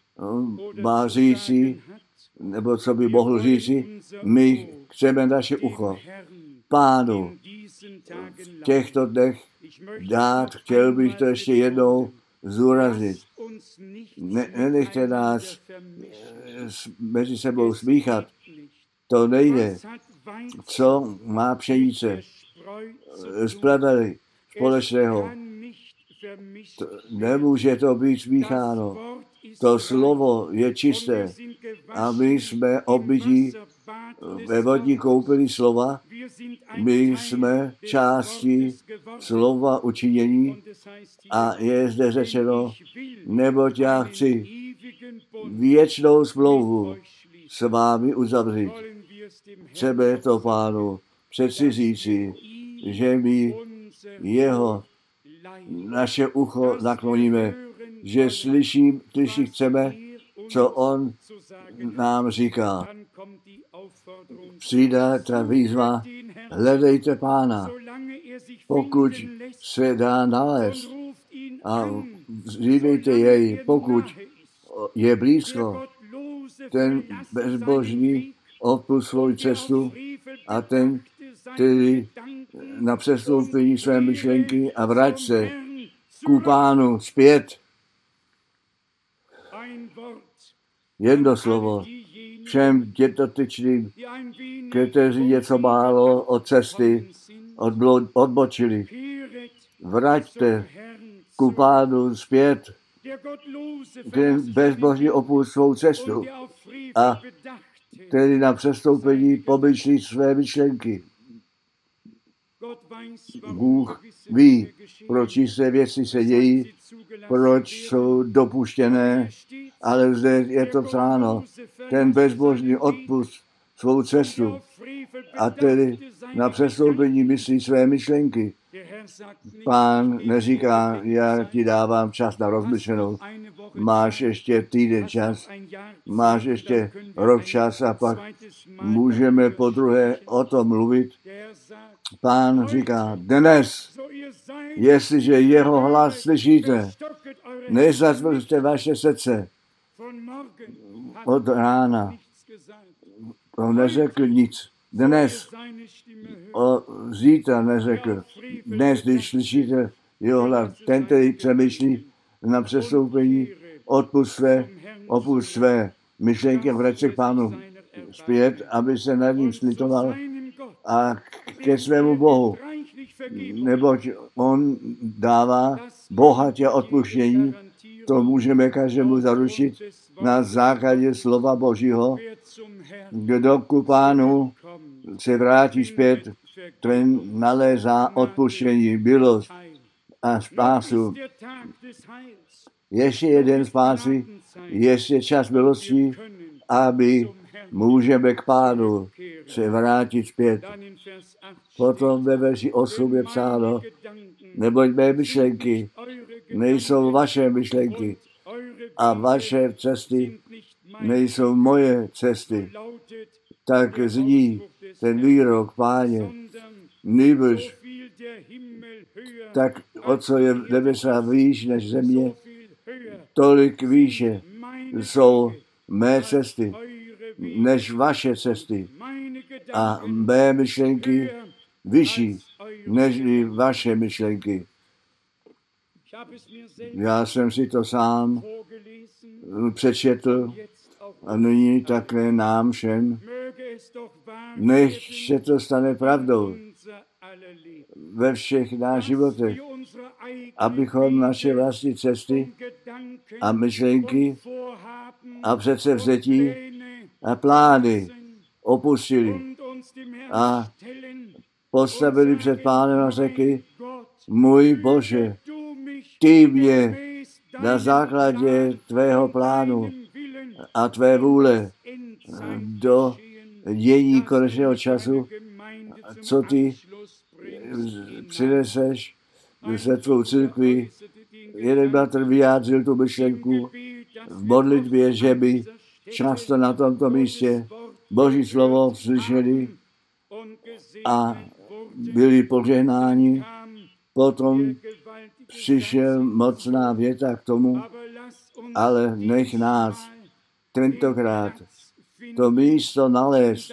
má říci, nebo co by mohl říci. My chceme naše ucho Pánu v těchto dnech dát. Chtěl bych to ještě jednou zúraznit. Ne, nenechte nás mezi sebou smíchat. To nejde. Co má pšenice z plemeny společného? To, nemůže to být smícháno. To slovo je čisté. A my jsme obmytí ve vodní koupeli slova. My jsme částí slova učinění. A je zde řečeno, neboť já chci věčnou smlouvu s vámi uzavřít. Chceme to Pánu přeci říci, že my jeho naše ucho nakloníme, že slyším, slyší chceme, co on nám říká. Přijde ta výzva, hledejte Pána, pokud se dá nalézt, a zívejte jej, pokud je blízko. Ten bezbožný opustil svou cestu a ten, který na přestoupení své myšlenky a vrať se ku Pánu zpět. Jedno slovo všem dětotyčným, kteří něco málo od cesty odblo- odbočili. Vraťte ku Pánu zpět. Ten bezbožný opustil svou cestu a který na přestoupení pomyslí své myšlenky. Bůh ví, proč jisté věci se dějí, proč jsou dopuštěné, ale zde je to psáno. Ten bezbožný odpust svou cestu a tedy na přestoupení myslí své myšlenky. Pán neříká, já ti dávám čas na rozmyšlenou. Máš ještě týden čas, máš ještě rok čas a pak můžeme podruhé o tom mluvit. Pán říká, dnes, jestliže jeho hlas slyšíte, nezatvrďte vaše srdce. Od rána on neřekl nic. Dnes, o zítra neřekl. Dnes, když slyšíte jeho hlas, ten, který přemýšlí na přestoupení, odpust své, opust své myšlenky a vrať se k Pánu zpět, aby se nad ním slitoval a ke svému Bohu. Neboť on dává bohatě odpuštění, to můžeme každému zaručit na základě slova Božího. Kdo ku Pánu se vrátí zpět, ten nalézá odpuštění, milost a spásu. Ještě jeden spásy, ještě čas milosti, aby můžeme k Pánu se vrátit zpět. Potom ve verši osm je psáno, neboť mé myšlenky nejsou vaše myšlenky a vaše cesty nejsou moje cesty. Tak zní ten výrok, Páně, nýbrž tak o co je nebesa výš než země, tolik výše jsou mé cesty než vaše cesty a mé myšlenky vyšší než vaše myšlenky. Já jsem si to sám přečetl a nyní také nám všem. Nech se to stane pravdou ve všech náš životech, abychom naše vlastní cesty a myšlenky a předsevzetí a plány opustili a postavili před Pánem a řekli: můj Bože, ty mě na základě tvého plánu a tvé vůle do dění konečného času, co ty přineseš se tvou církvi. Jeden bratr vyjádřil tu myšlenku v modlitbě, že by často na tomto místě Boží slovo slyšeli a byli požehnáni. Potom přišel mocná věta k tomu, ale nech nás tentokrát to místo nalézt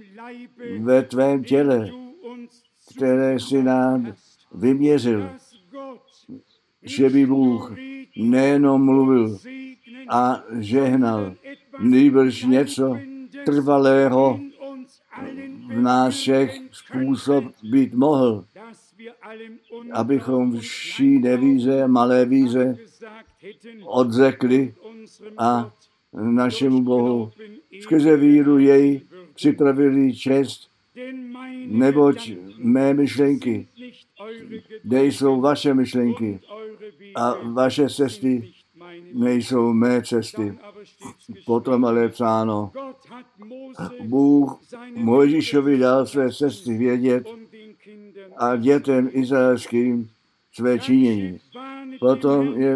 ve tvém těle, které si nám vyměřil, že by Bůh nejenom mluvil a žehnal, nýbrž něco trvalého v nás všech způsob být mohl, abychom vší nevíře, malé víře odřekli a našemu Bohu skrze víru jej připravili čest, neboť mé myšlenky nejsou vaše myšlenky a vaše cesty nejsou mé cesty. Potom ale psáno, Bůh Mojžíšovi dal své cesty vědět a dětem izraelským své činění. Potom je,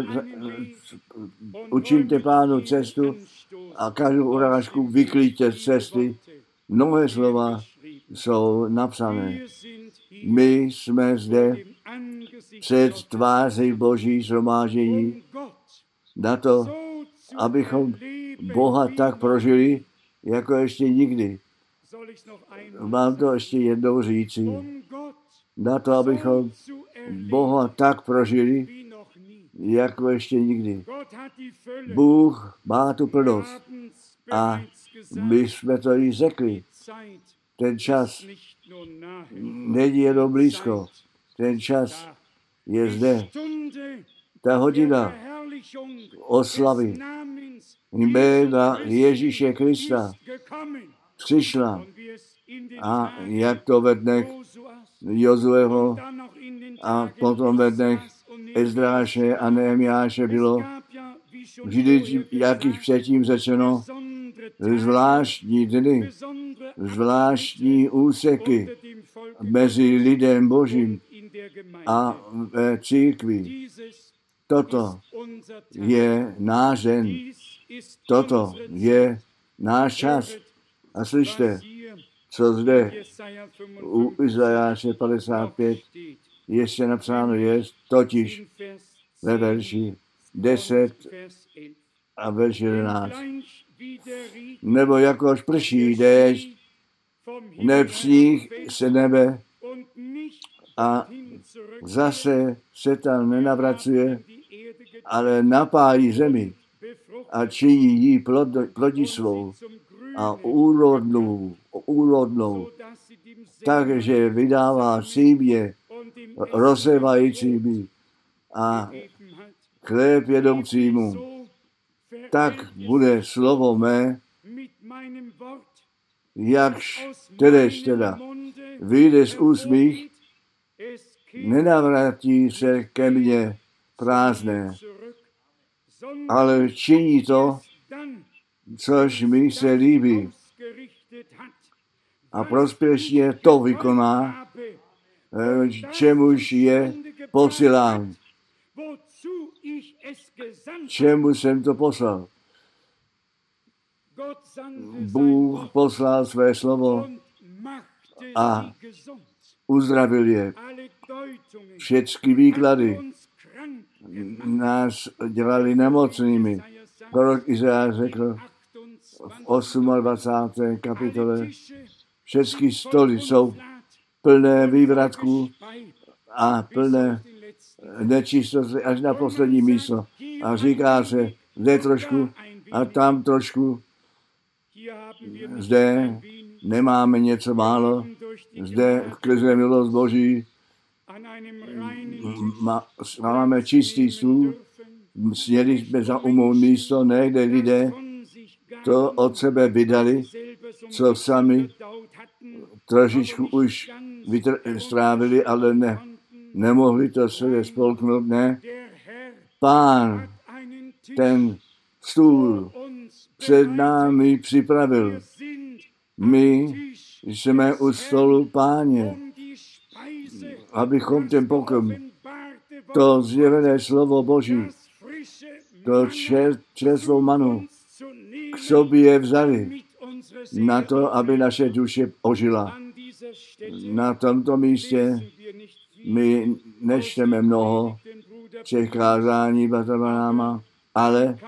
učiňte Pánu cestu a každou urážku vyklíďte cesty. Mnohé slova jsou napsané. My jsme zde před tváří Boží shromáždění na to, abychom Boha tak prožili, jako ještě nikdy. Mám to ještě jednou říci. Na to, abychom Boha tak prožili, jako ještě nikdy. Bůh má tu plnost a my jsme to již řekli. Ten čas není jenom blízko. Ten čas je zde. Ta hodina oslavy jména Ježíše Krista přišla. A jak to ve dnech Jozueho a potom ve dnech Ezdráše a Nehemiáše bylo, vždy, jak již předtím řečeno, zvláštní dny, zvláštní úseky mezi lidem Božím a ve církvi. Toto je náš den. Toto je náš čas. A slyšte, co zde u Izajáše padesát pět ještě napsáno je, totiž ve verši deset a verši jedenáct. Nebo jakož prší déšť, neb sníh se nebe a zase se tam nenavracuje, ale napájí zemi a činí jí plod, plodí svou a úrodnou, úrodnou, takže vydává símě rozsévajícími a chléb jedoucímu. Tak bude slovo mé, jakž tedež teda vyjde z úst mých, nenavrátí se ke mně prázdné, ale činí to, což mi se líbí. A prospěšně to vykoná, čemuž je posílám. Čemu jsem to poslal? Bůh poslal své slovo a uzdravil je. Všechny výklady nás dělali nemocnými. Prorok Izajáš řekl v dvacáté osmé kapitole, všechny stoly jsou plné vývratků a plné nečistosti až na poslední místo. A říká se, zde trošku a tam trošku, zde nemáme něco málo, zde skrze milost Boží máme čistý stůl, sněli jsme za umou místo, ne, kde lidé to od sebe vydali, co sami trošičku už vytr- strávili, ale ne, nemohli to se spolknout, ne. Pán ten stůl před námi připravil. My jsme u stolu Páně, abychom ten pokrm, to zjevené slovo Boží, to čerstvou manu k sobě vzali na to, aby naše duše ožila. Na tomto místě my nečteme mnoho těch kázání Bartolomáma, ale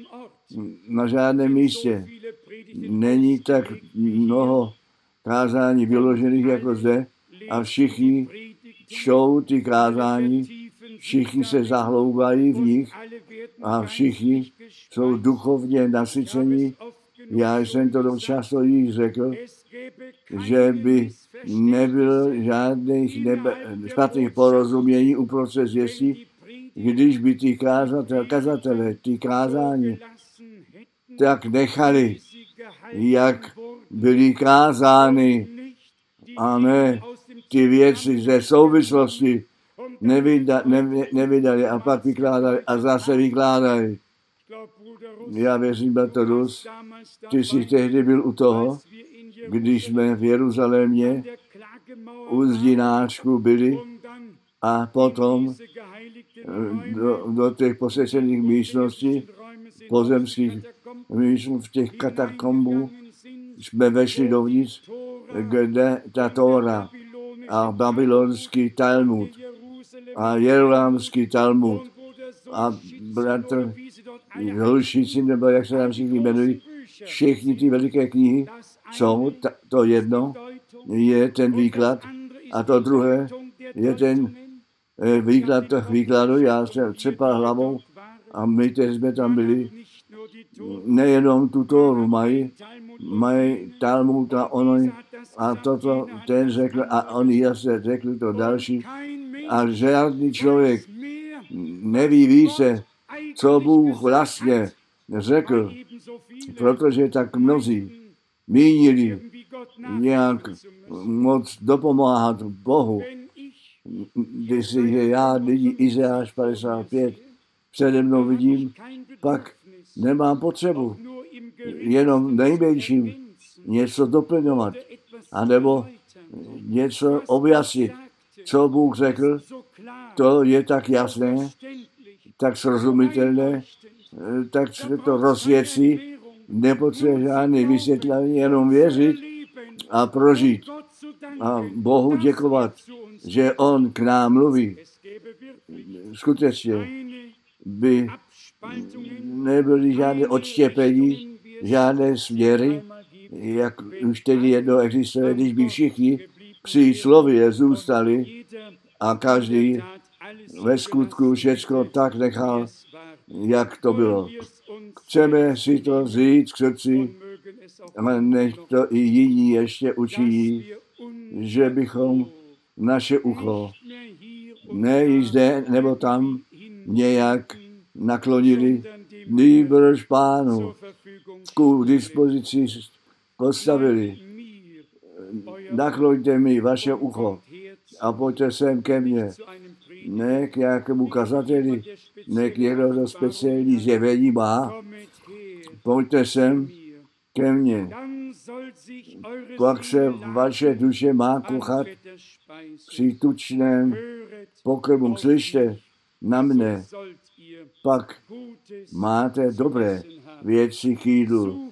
na žádném místě není tak mnoho kázání vyložených jako zde a všichni čtou ty kázání, všichni se zahloubají v nich a všichni jsou duchovně nasyceni. Já jsem to často již řekl, že by nebylo žádných nebe, špatných porozumění uprostřed zvěstí, když by ty kázatel, kazatele, ty kázání tak nechali, jak byly kázány, a ne ty věci ze souvislosti nevyda, nevy, nevydali a pak vykládali a zase vykládali. Já věřím, Bartolus, ty jsi tehdy byl u toho, když jsme v Jeruzalémě u zdináčku byli a potom do, do těch posvěcených místností, pozemských místností, v těch katakombů jsme vešli dovnitř, kde ta Tóra a babylonský Talmud a jeruzalémský Talmud a bratr Hulšíci, nebo jak se nám všichni jmenují, všechny ty veliké knihy jsou, to jedno je ten výklad a to druhé je ten výklad výkladu. Já jsem třepal hlavou a my teď jsme tam byli. Nejenom tu Tóru mají, mají Talmud a oni a toto ten řekl a oni zase řekli to další. A žádný člověk neví více, co Bůh vlastně řekl, protože tak mnozí mínili nějak moc dopomáhat Bohu. Když si já nyní Izajáš padesát pět přede mnou vidím, pak nemám potřebu jenom nejmenším něco doplňovat, anebo něco objasnit. Co Bůh řekl, to je tak jasné, tak srozumitelné, tak se to rozvěcí, nepotřebuje žádný vysvětlení, jenom věřit a prožít. A Bohu děkovat, že On k nám mluví. Skutečně by nebyly žádné odštěpení, žádné směry, jak už tedy jedno existuje, když by všichni při slově zůstali a každý ve skutku všecko tak nechal, jak to bylo. Chceme si to říct k srdci, ale nech to i jiní ještě učí, že bychom naše ucho ne zde nebo tam nějak naklonili, nýbrž Pánu ku dispozici postavili. Nakloňte mi vaše ucho a pojďte sem ke mně. Ne k nějakému kazateli, ne k někdo, kdo speciální zjevení má. Pojďte sem ke mně. Pak se vaše duše má kuchat při tučném pokrmu. Slyšte na mne, pak máte dobré věci k jídlu.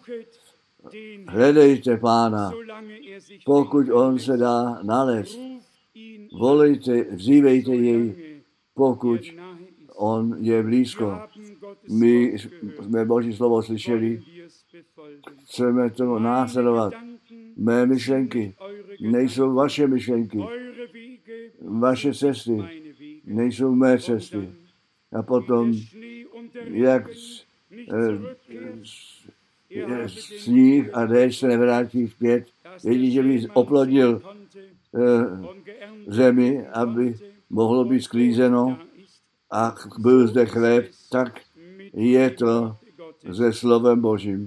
Hledejte Pána, pokud on se dá nalézt. Volejte, vzívejte jej, pokud on je blízko. My jsme Boží slovo slyšeli, chceme to následovat. Mé myšlenky nejsou vaše myšlenky, vaše cesty nejsou mé cesty. A potom, jak sníh a déšť se nevrátí zpět, jedině by oplodnil zemi, aby mohlo být sklízeno a byl zde chléb, tak je to se slovem Božím.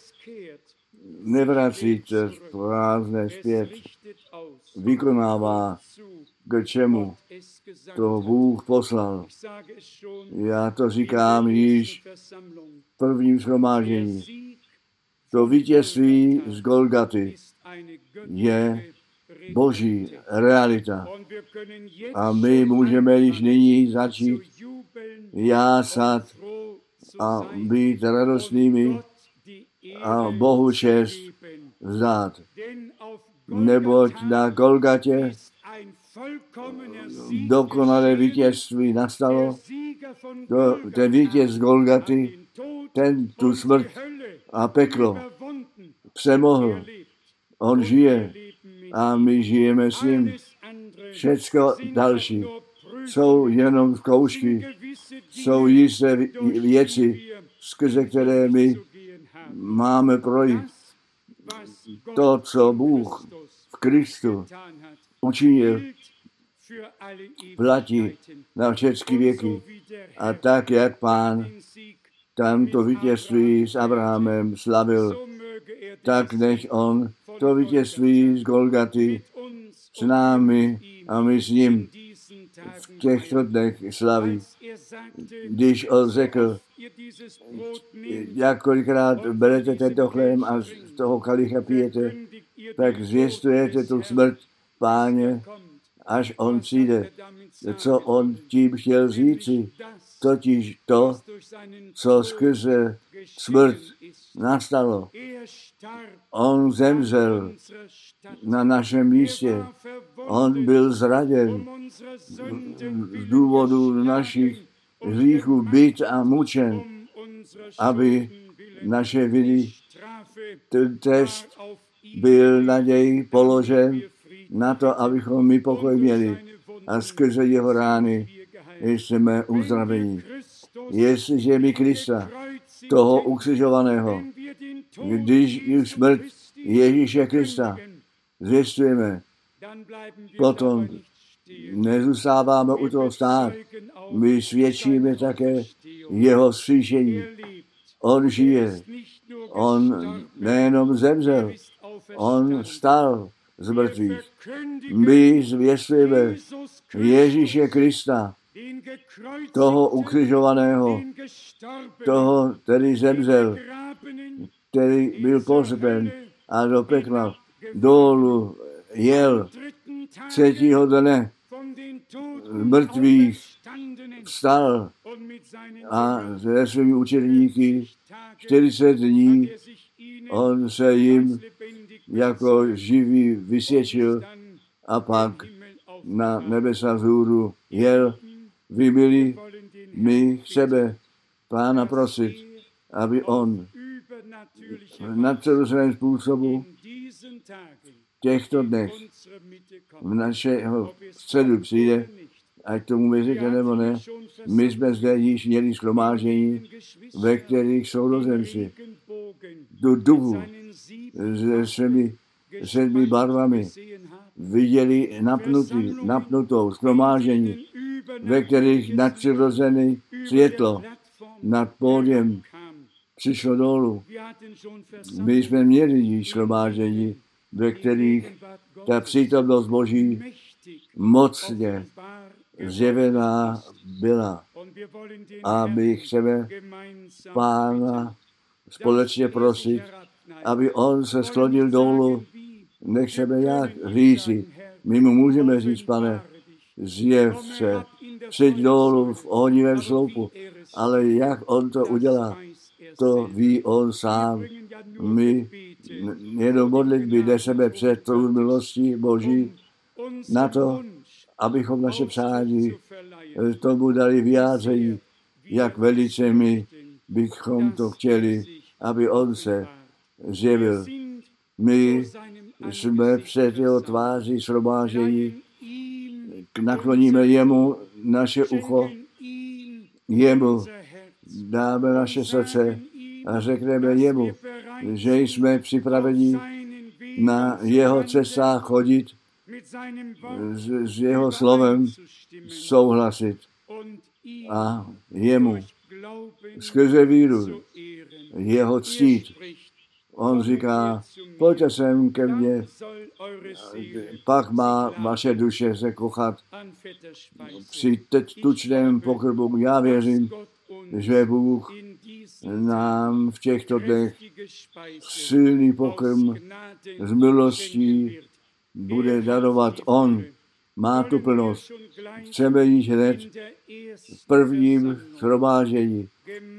Nevrací se prázdné zpět, vykonává, k čemu to Bůh poslal. Já to říkám již v prvním shromáždění. To vítězství z Golgaty je Boží realita. A my můžeme již nyní začít jásat a být radostnými a Bohu čest vzdát. Neboť na Golgatě dokonalé vítězství nastalo. To, ten vítěz z Golgaty, ten tu smrt a peklo přemohl. On žije a my žijeme s ním. Všecko další jsou jenom zkoušky, jsou jisté věci, skrze které my máme projít. To, co Bůh v Kristu učinil, platí na všechny věky. A tak, jak Pán tamto vítězství s Abrahamem slavil, tak nech on to vítězství z Golgaty s námi a my s ním v těchto dnech slaví. Když on řekl, jak kolikrát berete tento chléb a z toho kalicha pijete, tak zvěstujete tu smrt Páně, až on přijde. Co on tím chtěl říci? Totiž to, co skrze smrt nastalo. On zemřel na našem místě. On byl zraděn z důvodu našich hříchů, být a mučen, aby naše viny, ten trest byl na něj položen na to, abychom my pokoj měli. A skrze jeho rány jsme uzdraveni. Jestliže my Krista, toho ukřižovaného, když už smrt Ježíše Krista zvěstujeme, potom nezůstáváme u toho stát. My svědčíme také jeho vzkříšení. On žije. On nejenom zemřel, on vstal z mrtvých. My zvěstujeme Ježíše Krista, toho ukřižovaného, toho, který zemřel, který byl pohřben a do pekla dolů jel třetího dne z mrtvých vstal a se svými učedníky čtyřicet dní on se jim jako živý vysvědčil a pak na nebesa vzhůru jel. Vy milí, my chceme Pána prosit, aby on v nadpřirozeném způsobu v těchto dnech v našeho středu přijde, ať tomu věříte nebo ne. My jsme zde již měli shromáždění, ve kterých sourozenci do duchu se všemi sedmi barvami viděli napnutý, napnutou shromáždění, ve kterých nadpřirozené světlo nad pódiem přišlo dolů. My jsme měli již shromáždění, ve kterých ta přítomnost Boží mocně zjevená byla. A my chceme Pána společně prosit, aby on se sklonil dolů. Nechceme jak říci. My mu můžeme říct, Pane, zjev se, přijď dolů v ohnivém sloupu. Ale jak on to udělá, to ví on sám. My jenom modlitby neseme před trůn milostí Boží na to, abychom naše přání tomu dali vyjádření, jak velice my bychom to chtěli, aby on se zjevil. My jsme před jeho tváří shromáždění, nakloníme jemu naše ucho jemu, dáme naše srdce a řekneme jemu, že jsme připraveni na jeho cestách chodit, s, s jeho slovem souhlasit a jemu skrze víru jeho ctít. On říká, pojďte sem ke mně, pak má vaše duše se kochat při tučném pokrbu. Já věřím, že Bůh nám v těchto dnech silný pokrm z milostí bude darovat. On má tu plnost. Chceme jít hned v prvním shromáždění.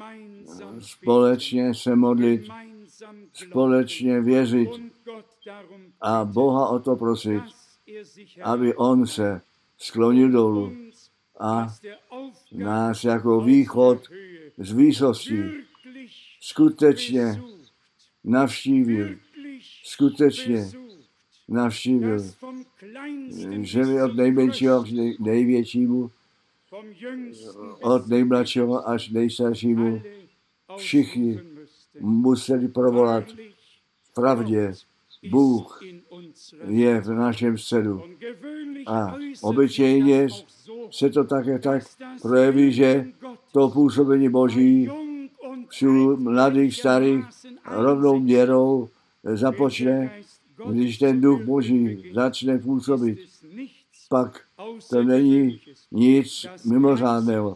Společně se modlit, společně věřit a Boha o to prosit, aby on se sklonil dolů a nás jako východ z výsostí skutečně navštívil. Skutečně navštívil. Že mi od nejmenšího až největšímu, od nejmladšího až nejstaršímu, všichni museli provolat v pravdě. Bůh je v našem středu. A obyčejně se to také tak projeví, že to působení Boží všude mladých, starých rovnou měrou započne, když ten duch Boží začne působit. Pak to není nic mimořádného,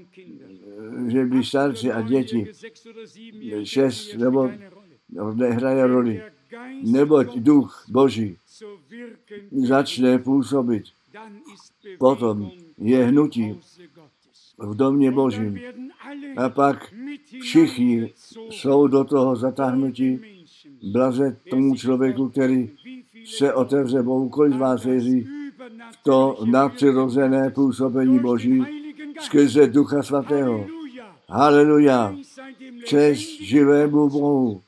že by starci a děti šest nebo nehraje roli. Neboť duch Boží začne působit. Potom je hnutí v domě Božím. A pak všichni jsou do toho zatáhnutí. Blaze tomu člověku, který se otevře Bohu, kolik z vás věří v to nadpřirozené působení Boží skrze Ducha Svatého. Haleluja. Čest živému Bohu.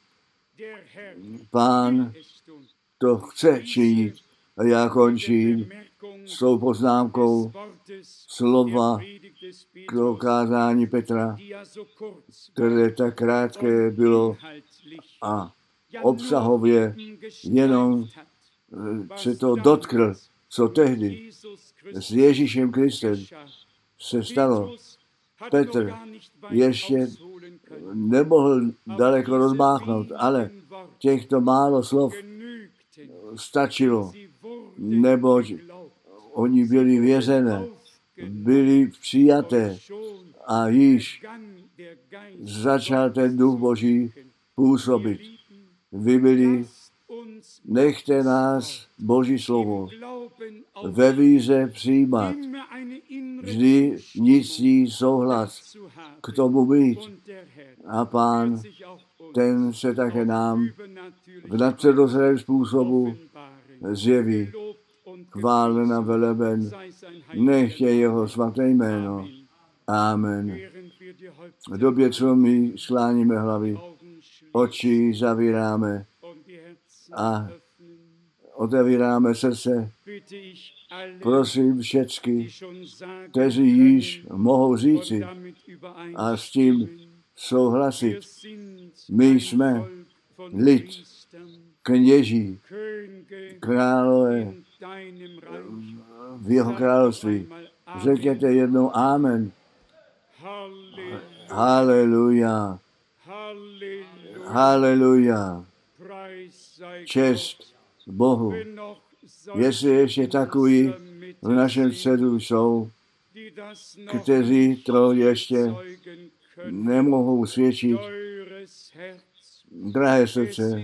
Pán to chce činit. A já končím s tou poznámkou slova k kázání Petra, které tak krátké bylo a obsahově jenom se to dotkl, co tehdy s Ježíšem Kristem se stalo. Petr ještě nemohl daleko rozmáchnout, ale těchto málo slov stačilo, neboť oni byli vězené, byli přijaté a již začal ten duch Boží působit. Vy byli, nechte nás Boží slovo ve víře přijímat, vždy vnitřní souhlas k tomu mít. A Pán, ten se také nám v nadpřirozeném způsobu zjeví. Chválen a veleben, nech je jeho svaté jméno. Amen. V době, co my skláníme hlavy, oči zavíráme a otevíráme srdce. Prosím všecky, kteří již mohou říci a s tím souhlasit. My jsme lid, kněží, králové v jeho království. Řekněte jednou amen. Haleluja. Haleluja. Čest Bohu. Jestli ještě takový v našem středu jsou, kteří to ještě nemohou svědčit. Drahé srdce,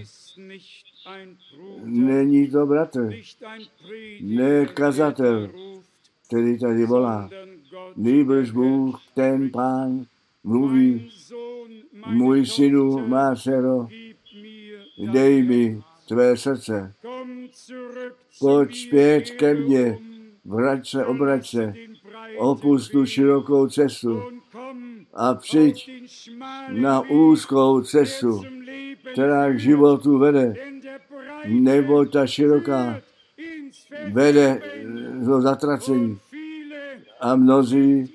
není to bratr, ne kazatel, který tady volá. Nýbrž Bůh, ten Pán, mluví, můj synu, má dcero, dej mi tvé srdce. Pojď zpět ke mně, vrať se, obrať se, opust tu širokou cestu a přijď na úzkou cestu, která k životu vede, nebo ta široká vede do zatracení. A mnozí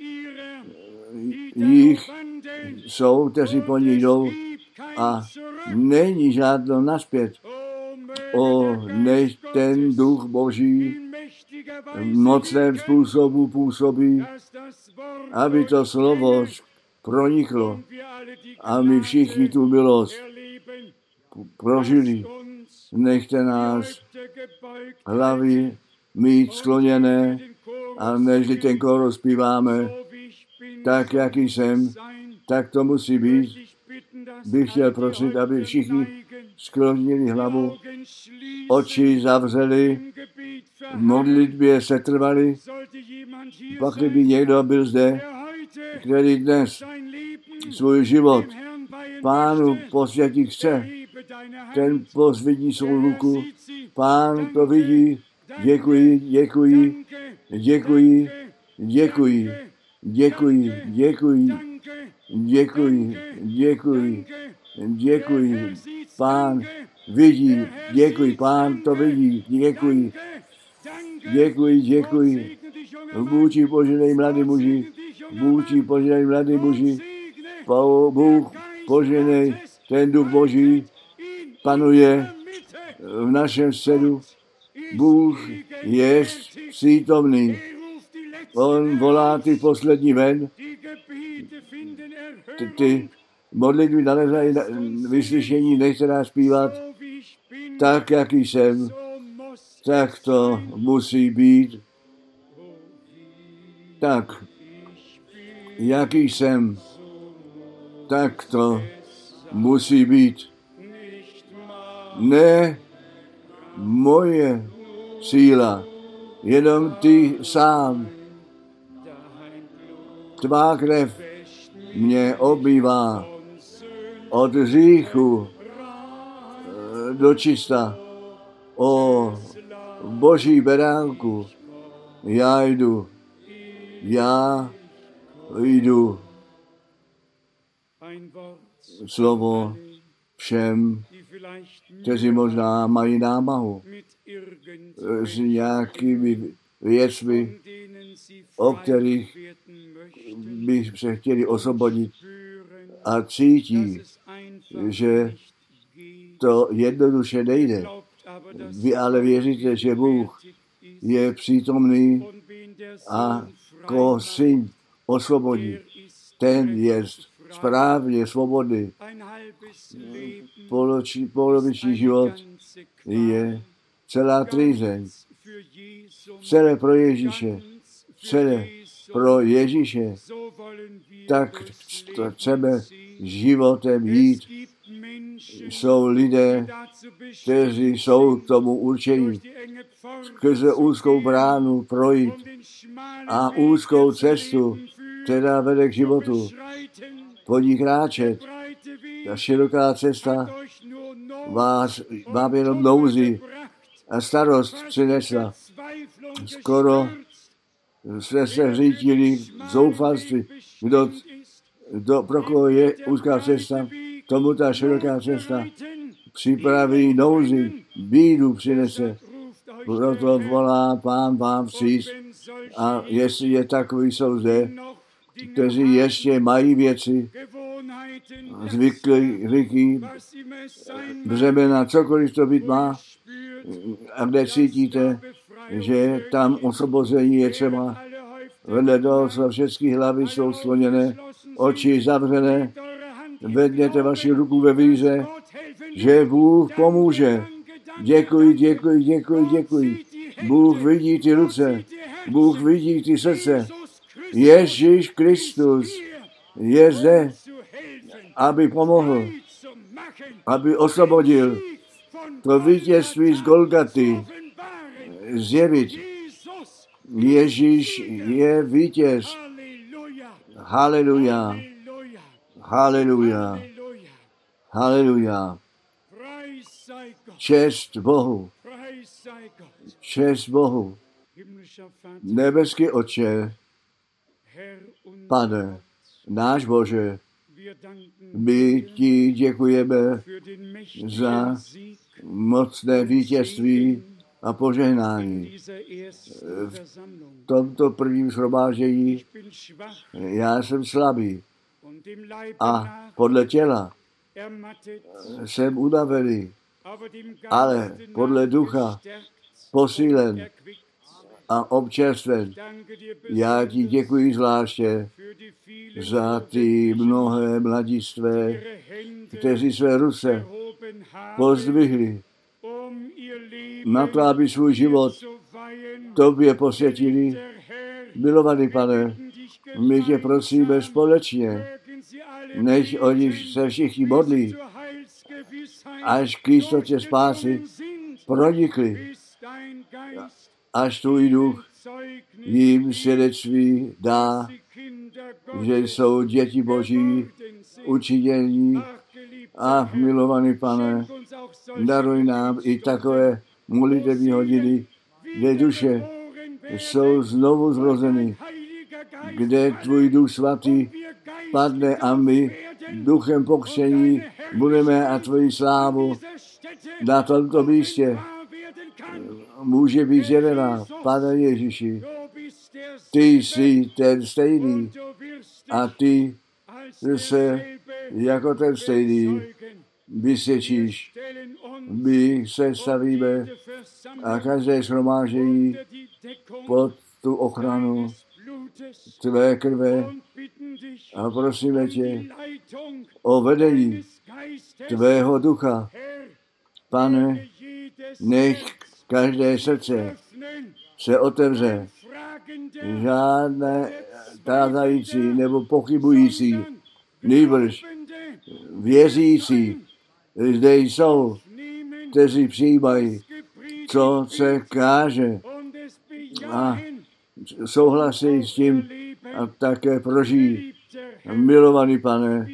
jich jsou, kteří po ní jdou a není žádno naspět. O, nech ten duch Boží v mocném způsobu působí, aby to slovo proniklo a my všichni tu milost prožili. Nechte nás hlavy mít skloněné a nežli ten kóros zpíváme, tak jaký jsem, tak to musí být. Bych chtěl prosit, aby všichni sklonili hlavu, oči zavřeli, v modlitbě se trvali. Pak kdyby někdo byl zde, který dnes svůj život Pánu posvětit chce, ten pozvedí svou ruku, Pán to vidí, děkuji, děkuji, děkuji, děkuji, děkuji, děkuji, děkuji, děkuji, děkuji, Pán vidí, děkuji, Pán to vidí, děkuji, děkuji, děkuji, Bůh ti poženej mladý muži, Bůh ti poženej mladý muži, Bůh poženej, ten duch Boží panuje v našem středu. Bůh je přítomný. On volá ty poslední ven. Ty, ty modlitby nalezají vyslyšení, nechte nás zpívat. Tak, jaký jsem, tak to musí být. Tak, jaký jsem, tak to musí být. Ne moje síla, jenom ty sám. Tvá krev mě obývá od hříchu do čista. O Boží beránku, já jdu, já jdu. Slovo všem, kteří možná mají námahu s nějakými věcmi, o kterých bych se chtěli osvobodit a cítí, že to jednoduše nejde. Vy ale věříte, že Bůh je přítomný a koho syn osvobodí, ten je správně svobodný. Poloviční život je celá trýzeň. Celé pro Ježíše. Celé pro Ježíše. Tak chceme životem jít. Jsou lidé, kteří jsou k tomu určení. Skrze úzkou bránu projít a úzkou cestu, která vede k životu, po ní kráčet. Ta široká cesta vás, vám jenom nouzi a starost přinesla. Skoro jste se řídili zoufalství. Kdo, kdo, pro koho je úzká cesta, tomu ta široká cesta připraví nouzi, bídu přinese. Proto volá Pán vám vstříc. A jestli je takový jsou zde, kteří ještě mají věci, zvyklí, zvyklí, břemena, cokoliv to být má, a kde cítíte, že tam osvobození je třeba, vedle toho, co všechny hlavy jsou skloněné, oči zavřené, vedněte vaši ruku ve víře, že Bůh pomůže. Děkuji, děkuji, děkuji, děkuji. Bůh vidí ty ruce, Bůh vidí ty srdce. Ježíš Kristus je zde, aby pomohl, aby osvobodil to vítězství z Golgaty, zjevit. Ježíš je vítěz. Haleluja. Haleluja. Haleluja. Čest Bohu. Čest Bohu. Nebeský Otče, Pane, náš Bože, my ti děkujeme za mocné vítězství a požehnání. V tomto prvním shromáždění já jsem slabý a podle těla jsem unavený, ale podle ducha posílen a občerstven. Já ti děkuji zvláště za ty mnohé mladistvé, kteří své ruce pozdvihli na to, aby svůj život tobě posvětili. Milovaný Pane, my tě prosíme společně, než oni se všichni modlí, až k jistotě spásy pronikli, až tvůj duch jim svědectví dá, že jsou děti Boží, učinění. A milovaný Pane, daruj nám i takové modlitební hodiny, kde duše jsou znovu zrozeny, kde tvůj duch svatý padne a my duchem pokřtění budeme a tvoji slávu na tomto místě může být zjevená. Pane Ježíši, ty jsi ten stejný a ty se jako ten stejný vysvědčíš. My se stavíme a každé shromáždění pod tu ochranu tvé krve a prosíme tě o vedení tvého ducha. Pane, nech každé srdce se otevře, žádné tázající nebo pochybující, nýbrž věřící zde jsou, kteří přijímají, co se káže a souhlasí s tím a také prožijí. Milovaný Pane,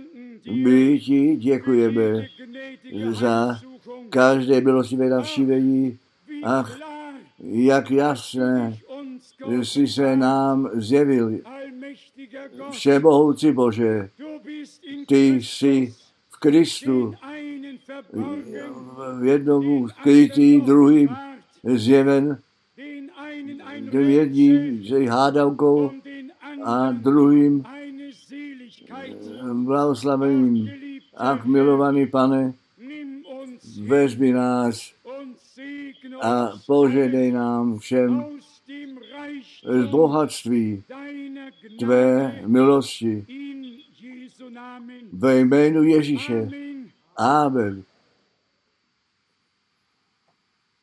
my ti děkujeme za každé milostivé navštívení. Ach, jak jasné jsi se nám zjevil. Všemohoucí Bože, ty jsi v Kristu v jednom skrytý, druhým zjeven, jedním s hádavkou a druhým blahoslavením. Ach, milovaný Pane, vezmi nás a požehnej nám všem z bohatství tvé milosti. Ve jménu Ježíše. Amen.